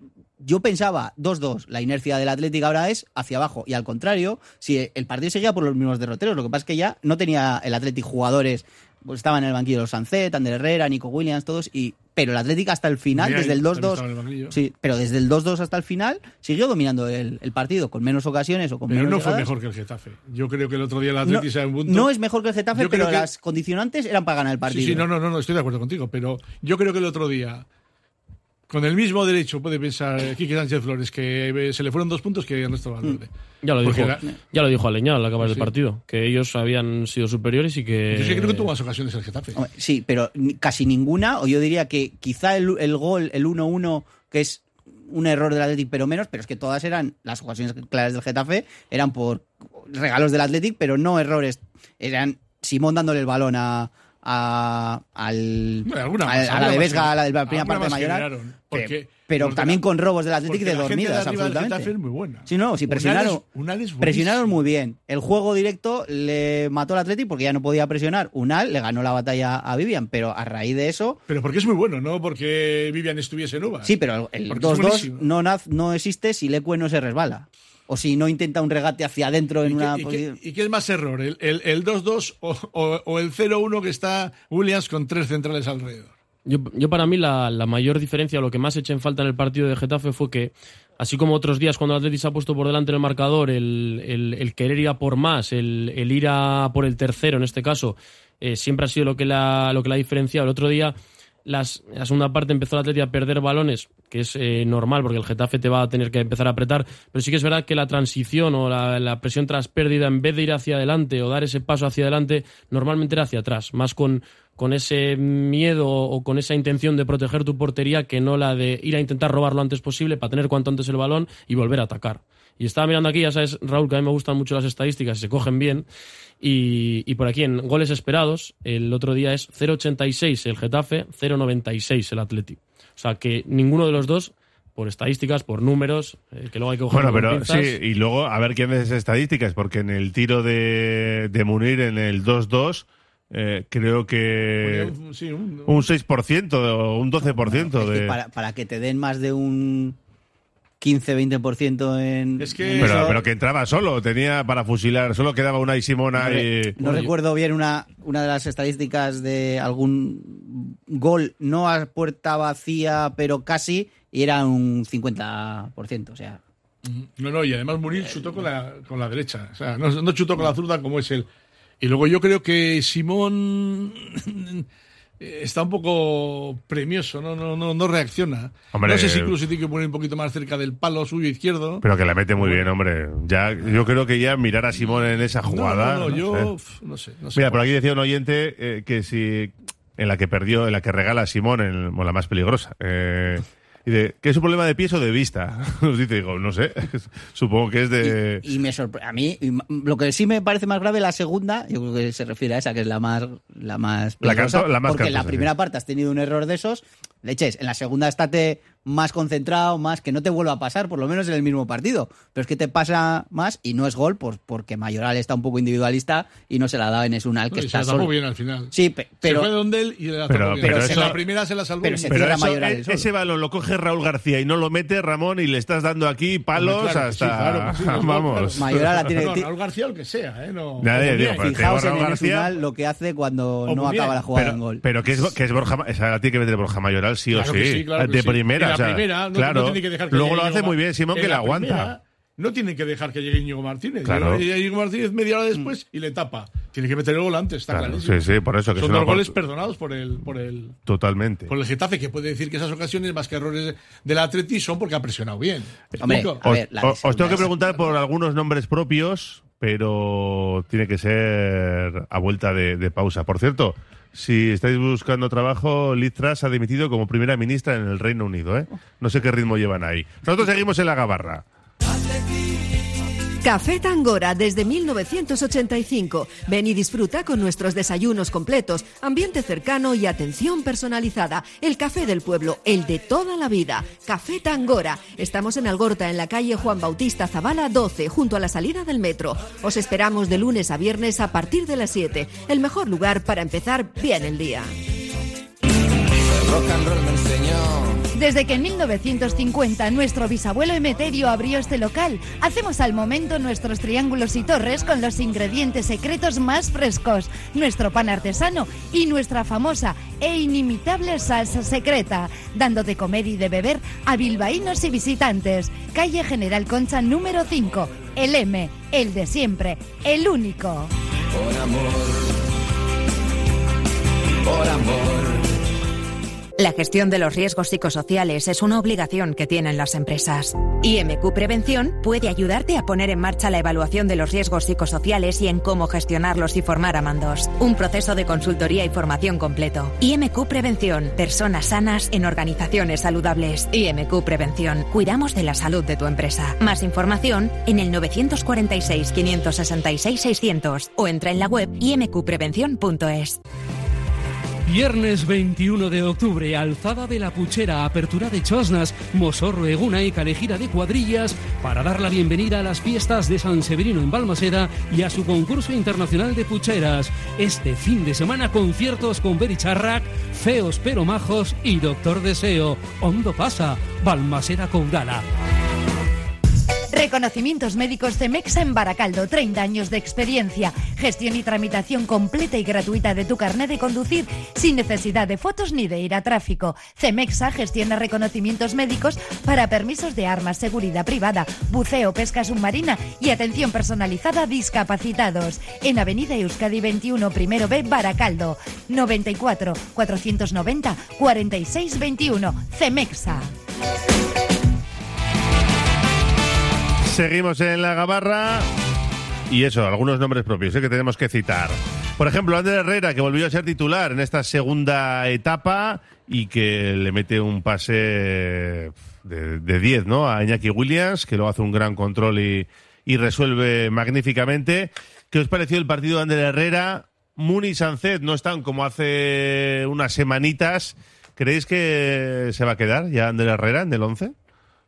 yo pensaba dos dos, la inercia del Athletic ahora es hacia abajo y al contrario, si el partido seguía por los mismos derroteros, lo que pasa es que ya no tenía el Athletic jugadores, pues estaban en el banquillo los Sancet, Ander Herrera, Nico Williams, todos, y pero el Athletic hasta el final, Mira, desde el dos dos, sí, pero desde el dos dos hasta el final siguió dominando el, el partido con menos ocasiones o con pero menos no llegadas. Fue mejor que el Getafe. Yo creo que el otro día el Athletic no, se ha un punto. No es mejor que el Getafe, Yo pero que... las condicionantes eran para ganar el partido. Sí, sí, no, no, no, no, estoy de acuerdo contigo, pero yo creo que el otro día con el mismo derecho puede pensar Quique Sánchez Flores que se le fueron dos puntos que Ernesto Valverde. Ya lo dijo, la... ya lo dijo Aleñá al acabar sí. el partido, que ellos habían sido superiores y que... Yo sí creo que tuvo más ocasiones el Getafe. Sí, pero casi ninguna, o yo diría que quizá el, el gol, el uno uno, que es un error del Athletic, pero menos, pero es que todas eran, las ocasiones claras del Getafe, eran por regalos del Athletic, pero no errores, eran Simón dándole el balón a... A, al, bueno, a, a la de Vesga, a la de la primera parte de Mayoral, porque pero también la, con robos del Athletic de dormidas, de absolutamente. Es muy buena. Sí, no, sí, presionaron, Unal es, Unal presionaron muy bien. El juego directo le mató al Athletic porque ya no podía presionar. Unal le ganó la batalla a Vivian, pero a raíz de eso... Pero porque es muy bueno, no porque Vivian estuviese en uvas. Sí, pero el dos dos no, no existe si Leque no se resbala. O si no intenta un regate hacia adentro en ¿Y una qué, posición. ¿Y, qué, ¿Y qué es más error? ¿El, el, el dos dos o, o, o el cero uno que está Williams con tres centrales alrededor? Yo, yo para mí la, la mayor diferencia, lo que más eché en falta en el partido de Getafe fue que, así como otros días cuando el Athletic se ha puesto por delante en el marcador, el, el, el querer ir a por más, el, el ir a por el tercero en este caso, eh, siempre ha sido lo que la, lo que la ha diferenciado. El otro día, las, la segunda parte empezó el Athletic a perder balones, que es eh, normal porque el Getafe te va a tener que empezar a apretar, pero sí que es verdad que la transición o la, la presión tras pérdida, en vez de ir hacia adelante o dar ese paso hacia adelante, normalmente era hacia atrás, más con, con ese miedo o con esa intención de proteger tu portería que no la de ir a intentar robar lo antes posible para tener cuanto antes el balón y volver a atacar. Y estaba mirando aquí, ya sabes, Raúl, que a mí me gustan mucho las estadísticas y se cogen bien. Y, y por aquí en goles esperados, el otro día es cero ochenta y seis el Getafe, cero noventa y seis el Athletic. O sea que ninguno de los dos por estadísticas, por números, eh, que luego hay que coger Bueno, con pero pinzas. sí, y luego a ver quién hace esas estadísticas, porque en el tiro de, de Munir, en el dos dos, eh, creo que Un- sí, un- un seis por ciento o un doce por ciento Es que de... para, para que te den más de un quince veinte por ciento en, Es que- en Pero, eso, pero que entraba solo, tenía para fusilar, solo quedaba una y Simona no, re- y... no recuerdo bien una, una de las estadísticas de algún gol no a puerta vacía, pero casi, y era un cincuenta por ciento, o sea... No, no, y además Munir chutó con la, con la derecha. O sea, no, no chutó con la zurda como es él. Y luego yo creo que Simón está un poco premioso, no, no, no, no reacciona. Hombre, no sé si incluso tiene que poner un poquito más cerca del palo suyo izquierdo. Pero que la mete muy bien, hombre. Ya, yo creo que ya mirar a Simón en esa jugada... No, no, no, yo sé. pf, no sé. No sé Mira, por aquí decía un oyente eh, que si en la que perdió, en la que regala a Simón, en bueno, la más peligrosa. Eh, y de, ¿qué es un problema de pies o de vista? Nos dice, digo, no sé, supongo que es de... Y, y me sorprende. A mí, y lo que sí me parece más grave, la segunda, yo creo que se refiere a esa, que es la más, la más La peligrosa, canto- la más porque en la cantosa, primera sí. parte has tenido un error de esos, leches, en la segunda estate más concentrado, más que no te vuelva a pasar, por lo menos en el mismo partido. Pero es que te pasa más y no es gol, por, porque Mayoral está un poco individualista y no se la da en Esunal, No, que y se está la tapó solo. bien al final. Sí, pe- pero... se fue donde él y le la Pero- tapó bien. pero en eso- la primera se la salvó. pero muy se bien. Pero cierra eso, Mayoral eh, el solo. ese balón lo coge Raúl García y no lo mete Ramón y le estás dando aquí palos Hombre, claro, hasta... sí, claro, pues sí, no, Vamos. claro. Mayoral la tiene- No, Raúl García o el que sea, ¿eh? No, Nadie, como digo, bien. pero te Fijaos digo, en Raúl el García- Esunal lo que hace cuando O no muy bien. acaba la jugada Pero, en gol. pero que es, que es Borja, o sea, tiene que meter Borja Mayoral sí Claro o que sí, sí, claro que de sí. primera, En la o sea, primera, no- claro. no tiene que dejar que Luego llegue lo hace Íñigo muy bien Simón, en que la la aguanta. primera, no tienen que dejar que llegue Íñigo Martínez. Claro. Llega Íñigo Martínez media hora después y le tapa. Tiene que meter el gol antes, está Claro, clarísimo. sí, sí, por eso que Son es una dos goles opor- perdonados por el, por el, Totalmente. por el Getafe, que puede decir que esas ocasiones, más que errores del Atleti, son porque ha presionado bien. Hombre, ¿Explico? a Os, ver, la de os- os tengo segunda que es- preguntar por algunos nombres propios, pero tiene que ser a vuelta de, de pausa. Por cierto, si estáis buscando trabajo, Liz Truss ha dimitido como primera ministra en el Reino Unido, ¿eh? No sé qué ritmo llevan ahí. Nosotros seguimos en la gabarra. Café Tangora desde mil novecientos ochenta y cinco. Ven y disfruta con nuestros desayunos completos, ambiente cercano y atención personalizada. El café del pueblo, el de toda la vida. Café Tangora. Estamos en Algorta, en la calle Juan Bautista Zavala doce, junto a la salida del metro. Os esperamos de lunes a viernes a partir de las siete. El mejor lugar para empezar bien el día. Desde que en mil novecientos cincuenta nuestro bisabuelo Emeterio abrió este local, hacemos al momento nuestros triángulos y torres con los ingredientes secretos más frescos, nuestro pan artesano y nuestra famosa e inimitable salsa secreta, dando de comer y de beber a bilbaínos y visitantes. Calle General Concha número cinco, el M, el de siempre, el único. Por amor, por amor. La gestión de los riesgos psicosociales es una obligación que tienen las empresas. I M Q Prevención puede ayudarte a poner en marcha la evaluación de los riesgos psicosociales y en cómo gestionarlos y formar a mandos. Un proceso de consultoría y formación completo. I M Q Prevención. Personas sanas en organizaciones saludables. I M Q Prevención. Cuidamos de la salud de tu empresa. Más información en el nueve cuatro seis, cinco seis seis, seiscientos o entra en la web i m q prevención punto es. Viernes veintiuno de octubre, Alzada de la Puchera, apertura de Chosnas, Mosorro Eguna y Calejira de Cuadrillas para dar la bienvenida a las fiestas de San Severino en Balmaseda y a su concurso internacional de pucheras. Este fin de semana conciertos con Bericharrac, Feos pero Majos y Doctor Deseo. Hondo pasa, Balmaseda Caudala. Reconocimientos médicos Cemexa en Baracaldo, treinta años de experiencia, gestión y tramitación completa y gratuita de tu carnet de conducir sin necesidad de fotos ni de ir a tráfico. Cemexa gestiona reconocimientos médicos para permisos de armas, seguridad privada, buceo, pesca submarina y atención personalizada a discapacitados. En Avenida Euskadi veintiuno, primero B, Baracaldo, noventa y cuatro, cuatrocientos noventa, cuarenta y seis veintiuno. Cemexa. Seguimos en la gabarra y eso, algunos nombres propios ¿eh? que tenemos que citar. Por ejemplo, Ander Herrera, que volvió a ser titular en esta segunda etapa y que le mete un pase de diez, ¿no? A Iñaki Williams, que luego hace un gran control y, y resuelve magníficamente. ¿Qué os pareció el partido de Ander Herrera? Muni y Sancet no están como hace unas semanitas. ¿Creéis que se va a quedar ya Ander Herrera en el once?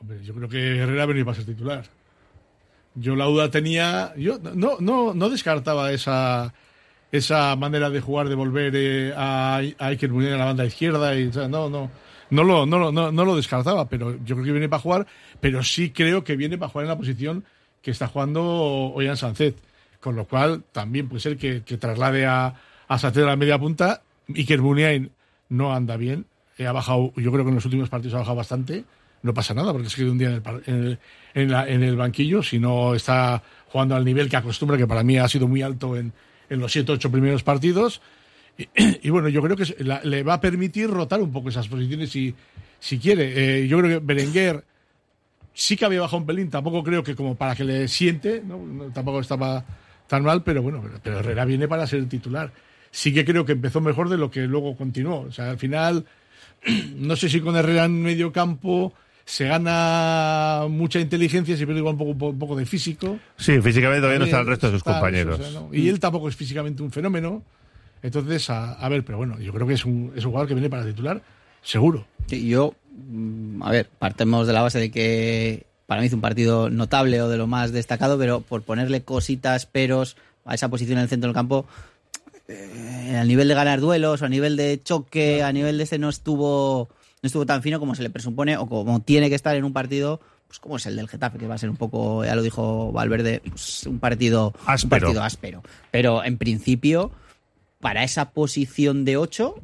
Hombre, yo creo que Herrera ha venido para ser titular. Yo la duda tenía... Yo no, no, no descartaba esa, esa manera de jugar, de volver eh, a, a Iker Muniain a la banda izquierda. Y, o sea, no, no, no, lo, no, no, no lo descartaba, pero yo creo que viene para jugar, pero sí creo que viene para jugar en la posición que está jugando Ollán Sánchez. Con lo cual también puede ser que, que traslade a, a Sánchez a la media punta. Iker Muniain no anda bien. Ha bajado, yo creo que en los últimos partidos ha bajado bastante. No pasa nada, porque es que de un día en el, en, el, en, la, en el banquillo, si no está jugando al nivel que acostumbra, que para mí ha sido muy alto en, en los siete ocho primeros partidos. Y, y bueno, yo creo que la, le va a permitir rotar un poco esas posiciones si, si quiere. Eh, yo creo que Berenguer sí que había bajado un pelín, tampoco creo que como para que le siente, ¿no? No, tampoco estaba tan mal, pero bueno, pero, pero Herrera viene para ser el titular. Sí que creo que empezó mejor de lo que luego continuó. O sea, al final, no sé si con Herrera en medio campo se gana mucha inteligencia, se pierde igual un poco, un poco de físico. Sí, físicamente todavía no está el resto de sus está, compañeros. O sea, ¿no? Y él tampoco es físicamente un fenómeno. Entonces, a, a ver, pero bueno, yo creo que es un, es un jugador que viene para titular, seguro. Sí, yo, a ver, partemos de la base de que para mí hizo un partido notable o de lo más destacado, pero por ponerle cositas, peros a esa posición en el centro del campo, eh, a nivel de ganar duelos, o a nivel de choque, a nivel de este no estuvo... no estuvo tan fino como se le presupone o como tiene que estar en un partido, pues como es el del Getafe, que va a ser un poco, ya lo dijo Valverde, pues un partido áspero. Un partido áspero. Pero en principio, para esa posición de ocho,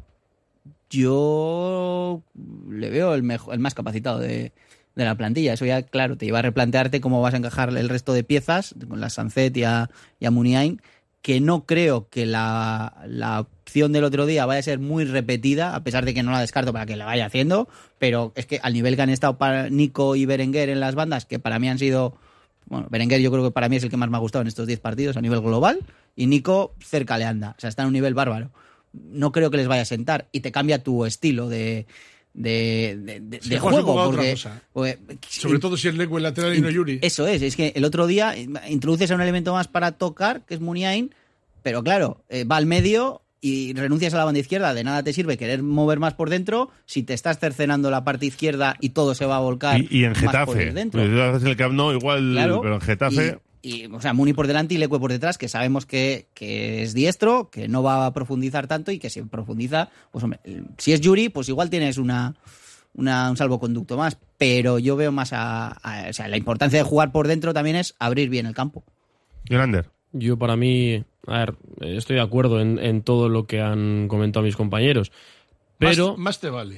yo le veo el, mejor, el más capacitado de, de la plantilla. Eso ya, claro, te lleva a replantearte cómo vas a encajar el resto de piezas, con la Sánchez y a, y a Muniain, que no creo que la, la opción del otro día vaya a ser muy repetida, a pesar de que no la descarto para que la vaya haciendo, pero es que al nivel que han estado para Nico y Berenguer en las bandas, que para mí han sido... Bueno, Berenguer yo creo que para mí es el que más me ha gustado en estos diez partidos a nivel global, y Nico cerca le anda, o sea, está en un nivel bárbaro. No creo que les vaya a sentar, y te cambia tu estilo de... de, de, de, sí, de juego, porque, porque sobre todo si es Leque el lateral y no Yuri. Eso es, es que el otro día introduces a un elemento más para tocar, que es Muniain, pero claro, eh, va al medio y renuncias a la banda izquierda. De nada te sirve querer mover más por dentro si te estás cercenando la parte izquierda y todo se va a volcar. Y, y en más Getafe, por dentro. Pues el Camp Nou igual, claro, pero en Getafe... Y, y, o sea, Muni por delante y Leque por detrás, que sabemos que, que es diestro, que no va a profundizar tanto y que si profundiza, pues hombre, si es Yuri, pues igual tienes una... Una, un salvoconducto más, pero yo veo más a, a... O sea, la importancia de jugar por dentro también es abrir bien el campo. Yolander. Yo para mí, a ver, estoy de acuerdo en, en todo lo que han comentado mis compañeros, pero... Más, más te vale.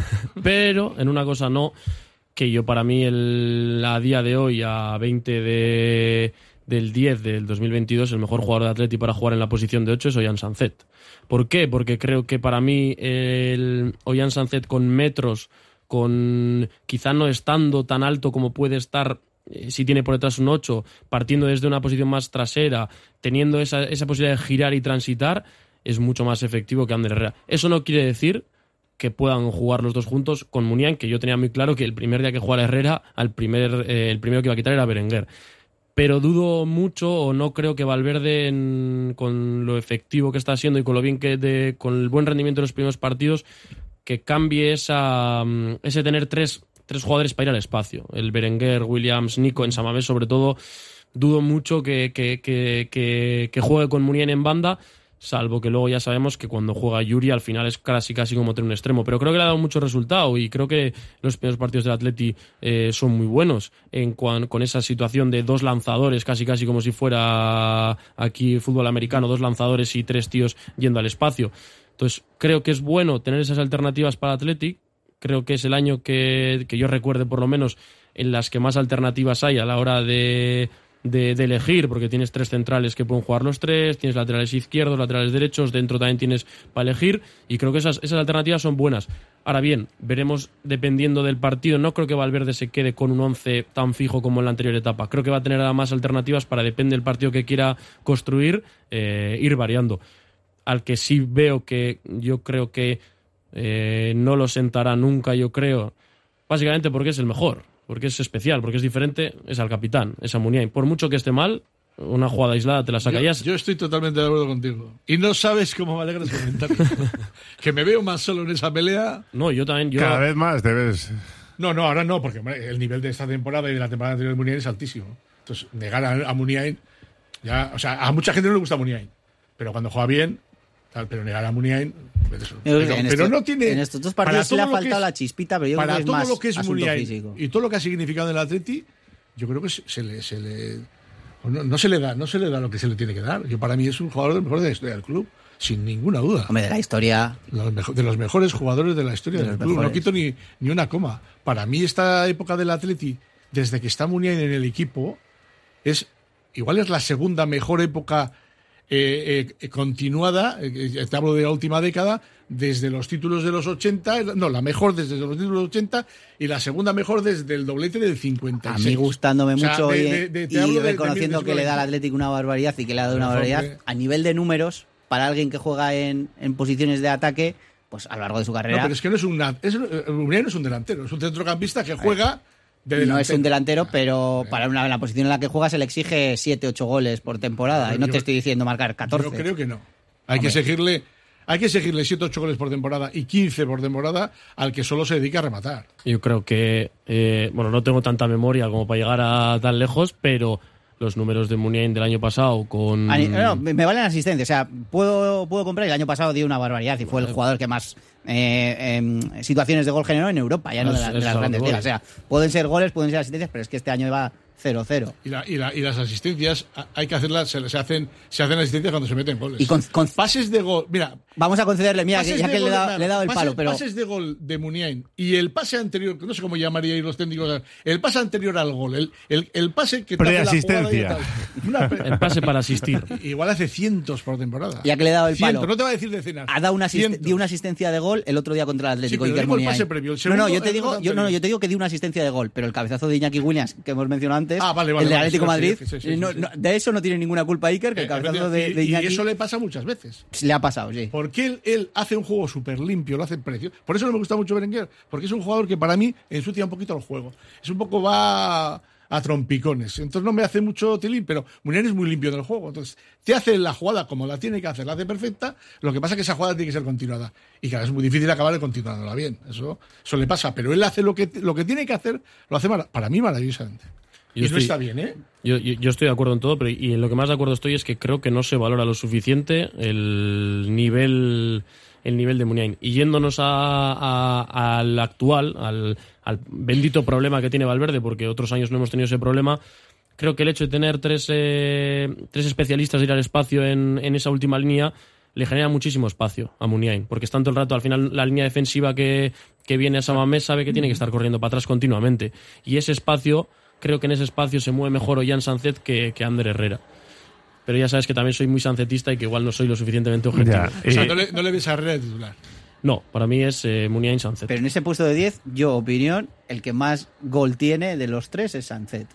Pero en una cosa no, que yo para mí el, a día de hoy, a veinte de, del diez del dos mil veintidós, el mejor jugador de Atleti para jugar en la posición de ocho es Ollán Sánchez. ¿Por qué? Porque creo que para mí el Ollán Sánchez con metros, con quizá no estando tan alto como puede estar eh, si tiene por detrás un ocho, partiendo desde una posición más trasera, teniendo esa, esa posibilidad de girar y transitar, es mucho más efectivo que Ander Herrera. Eso no quiere decir que puedan jugar los dos juntos con Muniain, que yo tenía muy claro que el primer día que jugara Herrera, al primer, eh, el primero que iba a quitar era Berenguer. Pero dudo mucho, o no creo que Valverde, en, con lo efectivo que está siendo y con lo bien que de, con el buen rendimiento de los primeros partidos, que cambie esa, ese tener tres, tres jugadores para ir al espacio. El Berenguer, Williams, Nico, en Samamés sobre todo, dudo mucho que, que, que, que, que juegue con Muniain en banda, salvo que luego ya sabemos que cuando juega Yuri al final es casi casi como tener un extremo, pero creo que le ha dado mucho resultado y creo que los primeros partidos del Atleti eh, son muy buenos en cuan, con esa situación de dos lanzadores, casi casi como si fuera aquí fútbol americano, dos lanzadores y tres tíos yendo al espacio. Entonces creo que es bueno tener esas alternativas para Atleti, creo que es el año que, que yo recuerde por lo menos en las que más alternativas hay a la hora de De, de elegir, porque tienes tres centrales que pueden jugar los tres, tienes laterales izquierdos, laterales derechos, dentro también tienes para elegir, y creo que esas, esas alternativas son buenas. Ahora bien, veremos dependiendo del partido, no creo que Valverde se quede con un once tan fijo como en la anterior etapa, creo que va a tener más alternativas para, depende del partido que quiera construir, eh, ir variando. Al que sí veo que yo creo que eh, no lo sentará nunca, yo creo, básicamente porque es el mejor, porque es especial, porque es diferente, es al capitán, es a Muniain. Por mucho que esté mal, una jugada aislada te la sacarías. Yo, yo estoy totalmente de acuerdo contigo. Y no sabes cómo me alegra ese comentario. Que me veo más solo en esa pelea. No, yo también. Yo... Cada vez más te ves. No, no, ahora no, porque hombre, el nivel de esta temporada y de la temporada anterior de Muniain es altísimo. Entonces, negar a, a Muniain, ya, o sea, a mucha gente no le gusta Muniain, pero cuando juega bien, tal, pero negar a Muniain, eso, pero, en pero esto, no tiene. En estos dos partidos le ha faltado es, la chispita, pero yo para creo que es todo más lo que es asunto Muniain físico. y todo lo que ha significado en el Atleti, yo creo que se, se le, se le no, no se le da, no se le da lo que se le tiene que dar. Yo para mí es un jugador de los mejores de la historia del club. Sin ninguna duda. Hombre, de la historia. Los mejo- de los mejores jugadores de la historia De del los club. mejores. No quito ni, ni una coma. Para mí, esta época del Atleti, desde que está Muniain en el equipo, es igual es la segunda mejor época eh, eh, continuada. Eh, te hablo de la última década, desde los títulos de los ochenta. No, la mejor desde los títulos de los ochenta y la segunda mejor desde el doblete del cincuenta y seis. A mí gustándome O sea, mucho de- y, de- de- te y hablo de- reconociendo de- de- que le da al Atlético una barbaridad y que le ha dado una Pero, barbaridad, hombre. a nivel de números, para alguien que juega en, en posiciones de ataque, pues a lo largo de su No, carrera pero es que no es un es, eh, Muniain no es un delantero, es un centrocampista que juega de delantero. no es un delantero, pero para una, la posición en la que juega se le exige siete ocho goles por temporada. Yo- y no te yo- estoy diciendo marcar catorce. Yo creo que no. Hay que Hombre. exigirle hay que exigirle siete ocho goles por temporada y quince por temporada al que solo se dedica a rematar. Yo creo que, eh, bueno, no tengo tanta memoria como para llegar a tan lejos, pero los números de Muniain del año pasado con... Ani- no, me me valen asistencia. O sea, puedo, puedo comprar. El año pasado dio una barbaridad y fue el jugador que más eh, em, situaciones de gol generó en Europa, ya no de, la- de Es- es las a lo grandes que voy. ligas. O sea, pueden ser goles, pueden ser asistencias, pero es que este año va cero cero. Y, la- y, la- y las asistencias a- hay que hacerlas, se, se hacen se hacen asistencias cuando se meten goles. Y con- con- pases de gol, mira, Vamos a concederle, mira, que pases ya de que le he gol- dado, nada, le he dado el pases- palo, pero pases de gol de Muniain y el pase anterior, que no sé cómo llamaríais los técnicos, el pase anterior al gol, el, el, el pase que te hace la jugada y Preasistencia. tal. Una pre- El pase para asistir. Igual hace cientos por temporada. ya que le he dado el Ciento, palo, no te va a decir decenas. ha dado una, asist- Cientos. dio una asistencia de gol el otro día contra el Atlético. Sí, pero Iker digo el Muniain. pase previo, el no, segundo no, yo te es digo, más yo, no, no, anterior. yo te digo que dio una asistencia de gol, pero el cabezazo de Iñaki Williams que hemos mencionado antes, Ah, vale, vale, el de vale, Atlético sí, Madrid, sí, sí, sí, no- sí. no- de eso no tiene ninguna culpa Iker, que el Eh, cabezazo de, y- de y Iñaki eso le pasa muchas veces. le ha pasado, sí. Porque él, él hace un juego súper limpio, lo hace precioso. Por eso no me gusta mucho Berenguer, porque es un jugador que para mí ensucia un poquito el juego. Es un poco va a trompicones. Entonces no me hace mucho tilín, pero Muniain es muy limpio en el juego. Entonces te hace la jugada como la tiene que hacer, la hace perfecta. Lo que pasa es que esa jugada tiene que ser continuada. Y claro, es muy difícil acabar continuándola bien. Eso, eso le pasa. Pero él hace lo que, lo que tiene que hacer, lo hace mara- para mí maravillosamente. Yo y no estoy- está bien, ¿eh? Yo, yo, yo estoy de acuerdo en todo, pero y en lo que más de acuerdo estoy es que creo que no se valora lo suficiente el nivel el nivel de Muniain. Y yéndonos a, a- al actual, al, al bendito problema que tiene Valverde, porque otros años no hemos tenido ese problema, creo que el hecho de tener tres, eh, tres especialistas de ir al espacio en, en esa última línea le genera muchísimo espacio a Muniain, porque está todo el rato, al final la línea defensiva que, que viene a Samamés sabe que tiene que estar corriendo para atrás continuamente. Y ese espacio, creo que en ese espacio se mueve mejor Ollán Sancet que, que Ander Herrera. Pero ya sabes que también soy muy sancetista y que igual no soy lo suficientemente objetivo. Ya, O sea, eh, no le, no le ves a Herrera de titular. No, para mí es eh, Muniain Sancet. Pero en ese puesto de diez, yo, opinión, el que más gol tiene de los tres es Sancet.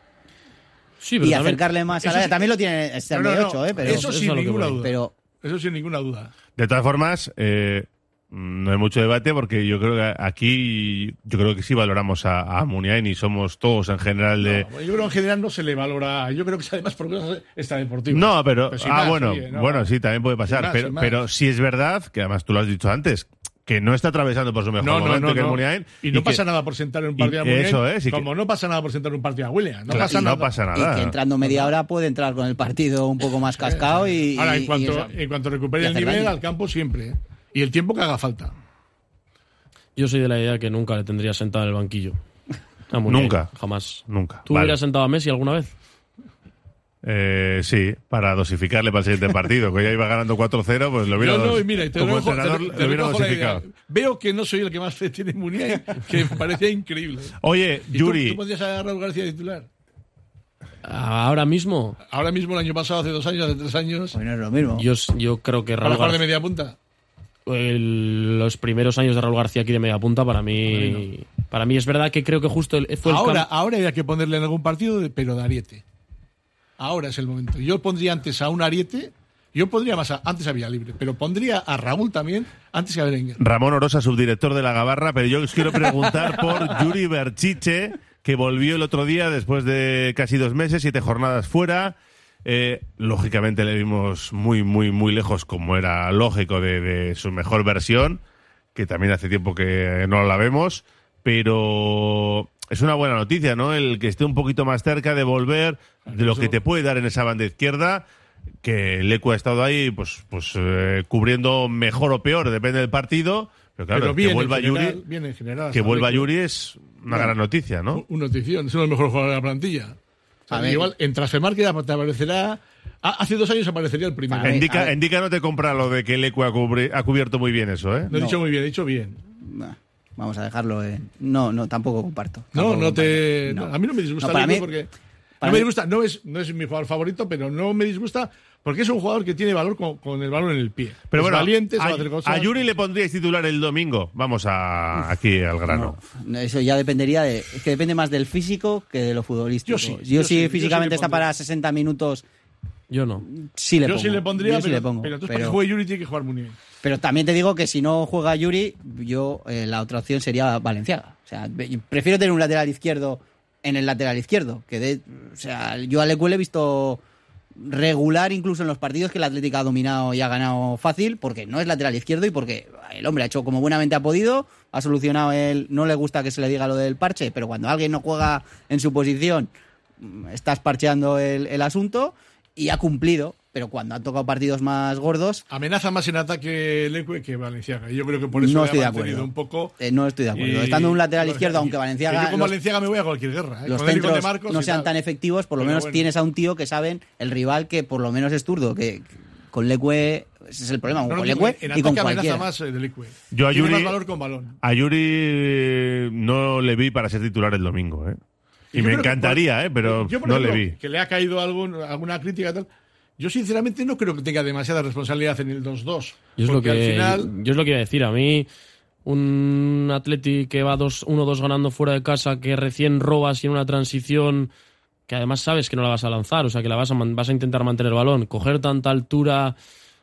Sí, pero Y también- acercarle más a eso la sí- también lo tiene este No, no, no, ocho, ¿eh? Pero, eso eso sin es a lo que ninguna voy. duda. pero Eso sin ninguna duda. De todas formas, eh, no hay mucho debate porque yo creo que aquí yo creo que sí valoramos a, a Muniain y somos todos en general de... No, yo creo que en general no se le valora. Yo creo que es además por cosas extradeportivas. No, pero, sin ah, más, bueno, oye, no. bueno, sí, también puede pasar, Sin más, pero, sin más. pero sí es verdad que además tú lo has dicho antes, que no está atravesando por su mejor No, no, momento no, que no. es Muniain Y no que- pasa nada por sentar en un y partido a Muniain. eso es, y que- como no pasa nada por sentar en un partido a William. No Claro, pasa y nada. no pasa y nada. que entrando media hora puede entrar con el partido un poco más cascado y... Ahora, en y- cuanto, y eso. en cuanto recupere y el hacer nivel, daño. al campo siempre. ¿eh? Y el tiempo que haga falta. Yo soy de la idea que nunca le tendría sentado en el banquillo. A Muniain, Nunca. Jamás. Nunca. ¿Tú Vale. hubieras sentado a Messi alguna vez? Eh, sí, para dosificarle para el siguiente partido, que ya iba ganando cuatro cero, pues lo hubiera Yo no, dos- y mira, y te como recojo- entrenador te- lo te hubiera recojo la idea. dosificado. Veo que no soy el que más fe tiene en Muniain, que me parecía increíble. Oye, ¿Y tú- Yuri, ¿Tú, podrías agarrar a Raúl García de titular? Ahora mismo, Ahora mismo, el año pasado, hace dos años, hace tres años, Pues no es lo mismo. yo, yo creo que para Raúl jugar de García, media punta. el- los primeros años de Raúl García aquí de media punta, para mí, para mí es verdad que creo que justo el- fue el Ahora, cam- ahora había que ponerle en algún partido, de- pero de Ariete. Ahora es el momento. Yo pondría antes a un Ariete, yo pondría más a, antes a Villalibre, pero pondría a Raúl también antes que a Berenguer. Ramón Orosa, subdirector de la Gabarra, pero yo os quiero preguntar por Yuri Berchiche, que volvió el otro día después de casi dos meses, siete jornadas fuera. Eh, lógicamente le vimos muy, muy, muy lejos, como era lógico, de, de su mejor versión, que también hace tiempo que no la vemos. pero es una buena noticia, ¿no? El que esté un poquito más cerca de volver, de lo que te puede dar en esa banda izquierda, que Lecu ha estado ahí pues pues eh, cubriendo mejor o peor, depende del partido, pero claro, Pero bien, que vuelva en general, Yuri, bien en general, que vuelva Lecu. Yuri es una Bueno, gran noticia, ¿no? Una notición, es uno de los mejores jugadores de la plantilla. O sea, A ver. igual en Transfermarkt ya te aparecerá. ah, Hace dos años aparecería el primero. ver, Indica, a ver. Indica no te compra lo de que Lecu ha, cubri- ha cubierto muy bien eso, ¿eh? Lo he No. dicho muy bien, he dicho bien. Bah, Vamos a dejarlo en... No, no, tampoco comparto. No, Tampoco no te. comparto. no, a mí no me disgusta No, para Lecu mí- porque. para No me mí- disgusta, no es, no es mi jugador favorito, pero no me disgusta porque es un jugador que tiene valor con, con el balón en el pie. Pero es bueno, valiente, a, sabe hacer cosas. a Yuri le pondríais titular el domingo. Vamos a aquí al grano. No, eso ya dependería de... Es que depende más del físico que de lo futbolístico. Yo sí, Yo, yo si sí, yo físicamente sí le está pondría. para sesenta minutos, Yo no. sí le Yo pongo. sí le pondría, Yo sí pero, le pongo. pero entonces pero, para que juegue Yuri tiene que jugar muy bien. pero también te digo que si no juega Yuri, yo eh, la otra opción sería Valenciaga. O sea, be- prefiero tener un lateral izquierdo en el lateral izquierdo. Que de, o sea, yo a Lecu le he visto regular incluso en los partidos que el Atlético ha dominado y ha ganado fácil, porque no es lateral izquierdo y porque el hombre ha hecho como buenamente ha podido, ha solucionado él, no le gusta que se le diga lo del parche, pero cuando alguien no juega en su posición, mm, estás parcheando el, el asunto y ha cumplido, pero cuando han tocado partidos más gordos, Amenaza más en ataque Lecu que Valenciaga. Y yo creo que por eso no le estoy de ha mantenido acuerdo. un poco. Eh, no estoy de acuerdo. Y- Estando un lateral y izquierdo, aunque Valenciaga... que yo con los- Valenciaga me voy a cualquier guerra. ¿eh? los Con él y con centros De Marcos no y sean tal. tan efectivos, por lo Pero menos bueno. tienes a un tío que saben el rival que por lo menos es zurdo, que que con Leque ese es el problema, No, no, con digo, Leque en y con ataque amenaza cualquiera. más eh, de Lecu. Yo a Tiene Yuri- más valor con balón. A Yuri eh, no le vi para ser titular el domingo, ¿eh? Y Yo me creo que encantaría, por- ¿eh? Pero yo, por no ejemplo, le vi. Que le ha caído algo, alguna crítica y tal. Yo, sinceramente, no creo que tenga demasiada responsabilidad en el dos dos. Yo es, lo porque que, al final. yo es lo que iba a decir. A mí, un Atleti que va uno dos ganando fuera de casa, que recién robas y en una transición, que además sabes que no la vas a lanzar, o sea, que la vas a, man- vas a intentar mantener el balón, coger tanta altura.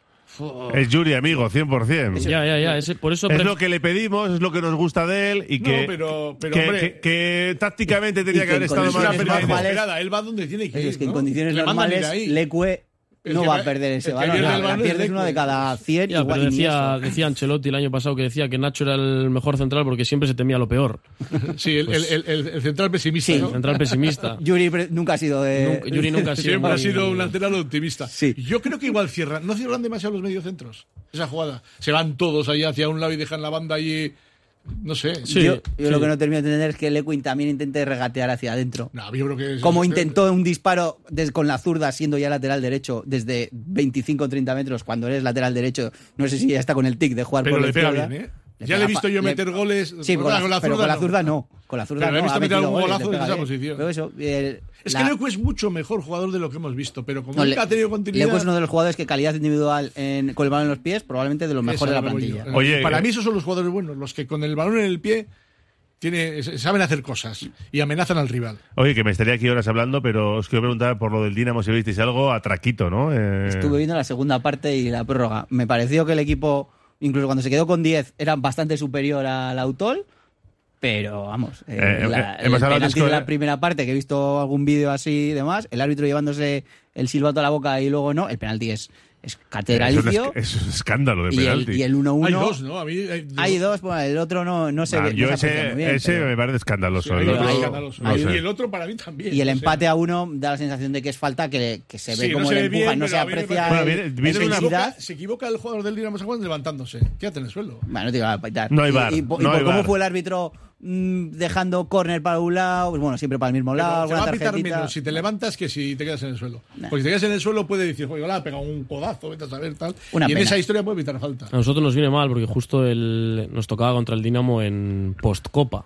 Es Yuri, amigo, cien por ciento. Ya, ya, ya. Ese, por eso Es pref- lo que le pedimos, es lo que nos gusta de él y No, que, pero- pero, que, hombre, que- que tácticamente tenía y que que haber en estado Es una más. condiciones pérdida normales- desesperada. Él va donde tiene que ir. Es que en ¿no? condiciones Le mandan ir normales ahí. Leque El no que va va- a perder ese el que balón. pierde La, el balón la es pierdes Leque. uno de cada cien. Ya, igual, pero y ni decía, eso. decía Ancelotti el año pasado que decía que Nacho era el mejor central porque siempre se temía lo peor. Sí, el, Pues- el, el, el central pesimista. Sí. ¿no? Central pesimista. Yuri pre- nunca ha sido de... Nunca- Yuri nunca ha sido Siempre ha muy- sido un lateral optimista. Sí. Yo creo que igual cierran, no cierran demasiado los mediocentros. Esa jugada. Se van todos allá hacia un lado y dejan la banda allí. No sé. Sí. yo yo lo sí. que no termino de entender es que Leque también intente regatear hacia adentro. No, yo creo que es- Como es- intentó un disparo des- con la zurda siendo ya lateral derecho desde veinticinco o treinta metros cuando eres lateral derecho. No sé si ya está con el tic de jugar Pero por la le pega izquierda. bien, ¿eh? Le Ya pega le he visto fa- yo le- meter goles. Sí, con con la, la pero con la no. zurda no. Con la zurda Pero le he no. visto ha meter metido un goles, golazo le desde pega esa bien. posición. Pero eso, el- Es la- que Lecu es mucho mejor jugador de lo que hemos visto, pero como no, nunca Le- ha tenido continuidad. Leque es uno de los jugadores que calidad individual en- con el balón en los pies, probablemente de los Esa mejores de la la veo yo. plantilla. Oye, para eh, mí esos son los jugadores buenos, los que con el balón en el pie tiene, saben hacer cosas y amenazan al rival. Oye, que me estaría aquí horas hablando, pero os quiero preguntar por lo del Dinamo si visteis algo atraquito, ¿no? Eh, Estuve viendo la segunda parte y la prórroga. Me pareció que el equipo, incluso cuando se quedó con diez, era bastante superior al Autol. Pero vamos, eh, Eh, la- eh, el hemos hablado penalti de- de la primera parte, que he visto algún vídeo así y demás, el árbitro llevándose el silbato a la boca y luego no, el penalti es, es es, un, catedralicio. es- es un escándalo de y, el, penalti. y el uno uno. Hay dos, ¿no? A mí hay dos. Hay dos, bueno, el otro no, no se Ah, ve. yo no se aprecia ese, muy bien, ese pero- me parece escandaloso. Sí, hay el dos otro, escandalosos. no y sé. el otro para mí también. Y el o sea. empate a uno da la sensación de que es falta que, que se ve Sí, no como se le ve empujan, bien, no pero se a mí me aprecia parece- Bueno, el- viene- la viene se, una- intensidad. equivoca, se equivoca el jugador del Dinamo Zagreb levantándose. Quédate en el suelo. Bueno, no te iba a pitar. No hay Y- VAR, Y, y por no hay cómo VAR. fue el árbitro mm, dejando córner para un lado, pues bueno, siempre para el mismo lado, Pero te va alguna a pitar tarjetita. menos si te levantas que si te quedas en el suelo. Nah. Porque si te quedas en el suelo puede decir, oye, hola, ha pegado un codazo, vete a saber tal. Una y en pena. esa historia puede evitar falta. A nosotros nos viene mal porque justo el, nos tocaba contra el Dinamo en postcopa.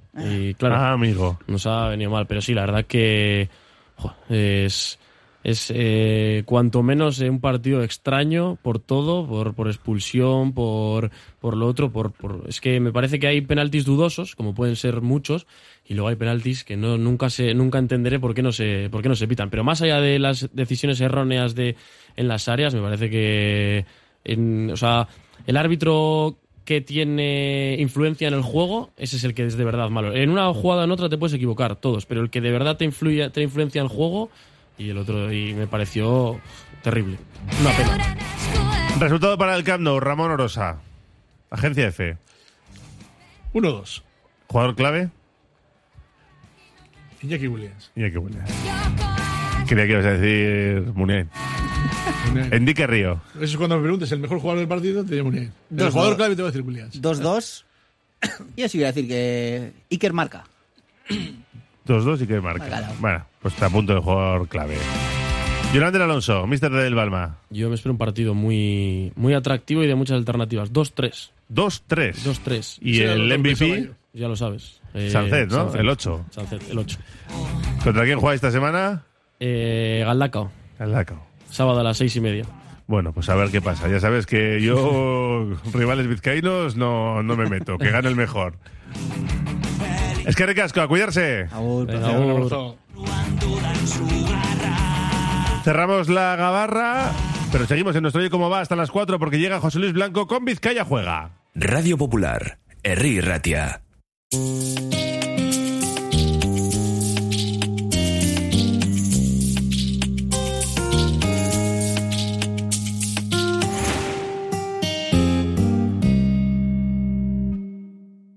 Y claro, Ah, amigo. nos ha venido mal. Pero sí, la verdad que jo, es, es eh, cuanto menos eh, un partido extraño por todo, por, por expulsión, por, por lo otro. Por, por Es que me parece que hay penaltis dudosos, como pueden ser muchos, y luego hay penaltis que no nunca se nunca entenderé por qué no se por qué no se pitan. Pero más allá de las decisiones erróneas de en las áreas, me parece que en, o sea, el árbitro que tiene influencia en el juego, ese es el que es de verdad malo. En una jugada o en otra te puedes equivocar, todos, pero el que de verdad te influye, te influencia en el juego, y el otro, y me pareció terrible. Una pena. Resultado para el Camp Nou, Ramón Orosa. Agencia F. uno dos. ¿Jugador clave? Iñaki Williams. Iñaki Williams. Creía que ibas a decir Muniain. Enrique Río. Eso es cuando me preguntes, el mejor jugador del partido, te digo Muniain. El Dos, jugador dos. clave te voy a decir Williams. dos dos. Yo sí voy a decir que Iker marca. dos dos y que marca. Claro. Bueno, pues está a punto del jugador clave. Yolander Alonso, míster del Balma. Yo me espero un partido muy, muy atractivo y de muchas alternativas. dos tres. dos tres. dos tres. ¿Y Sí, el lo M V pensaba P? yo. Ya lo sabes. Eh, Sánchez, ¿no? Sánchez. El ocho. Sánchez, el ocho. ¿Contra quién juega esta semana? Eh, Galdacao. Galdacao. Sábado a las seis y media. Bueno, pues a ver qué pasa. Ya sabes que yo, rivales vizcaínos, no, no me meto. Que gane el mejor. Es que recasco, a cuidarse. Venga, agur. Cerramos la gabarra, pero seguimos en nuestro Oye Cómo Va hasta las cuatro porque llega José Luis Blanco con Vizcaya Juega. Radio Popular, Herri Ratia.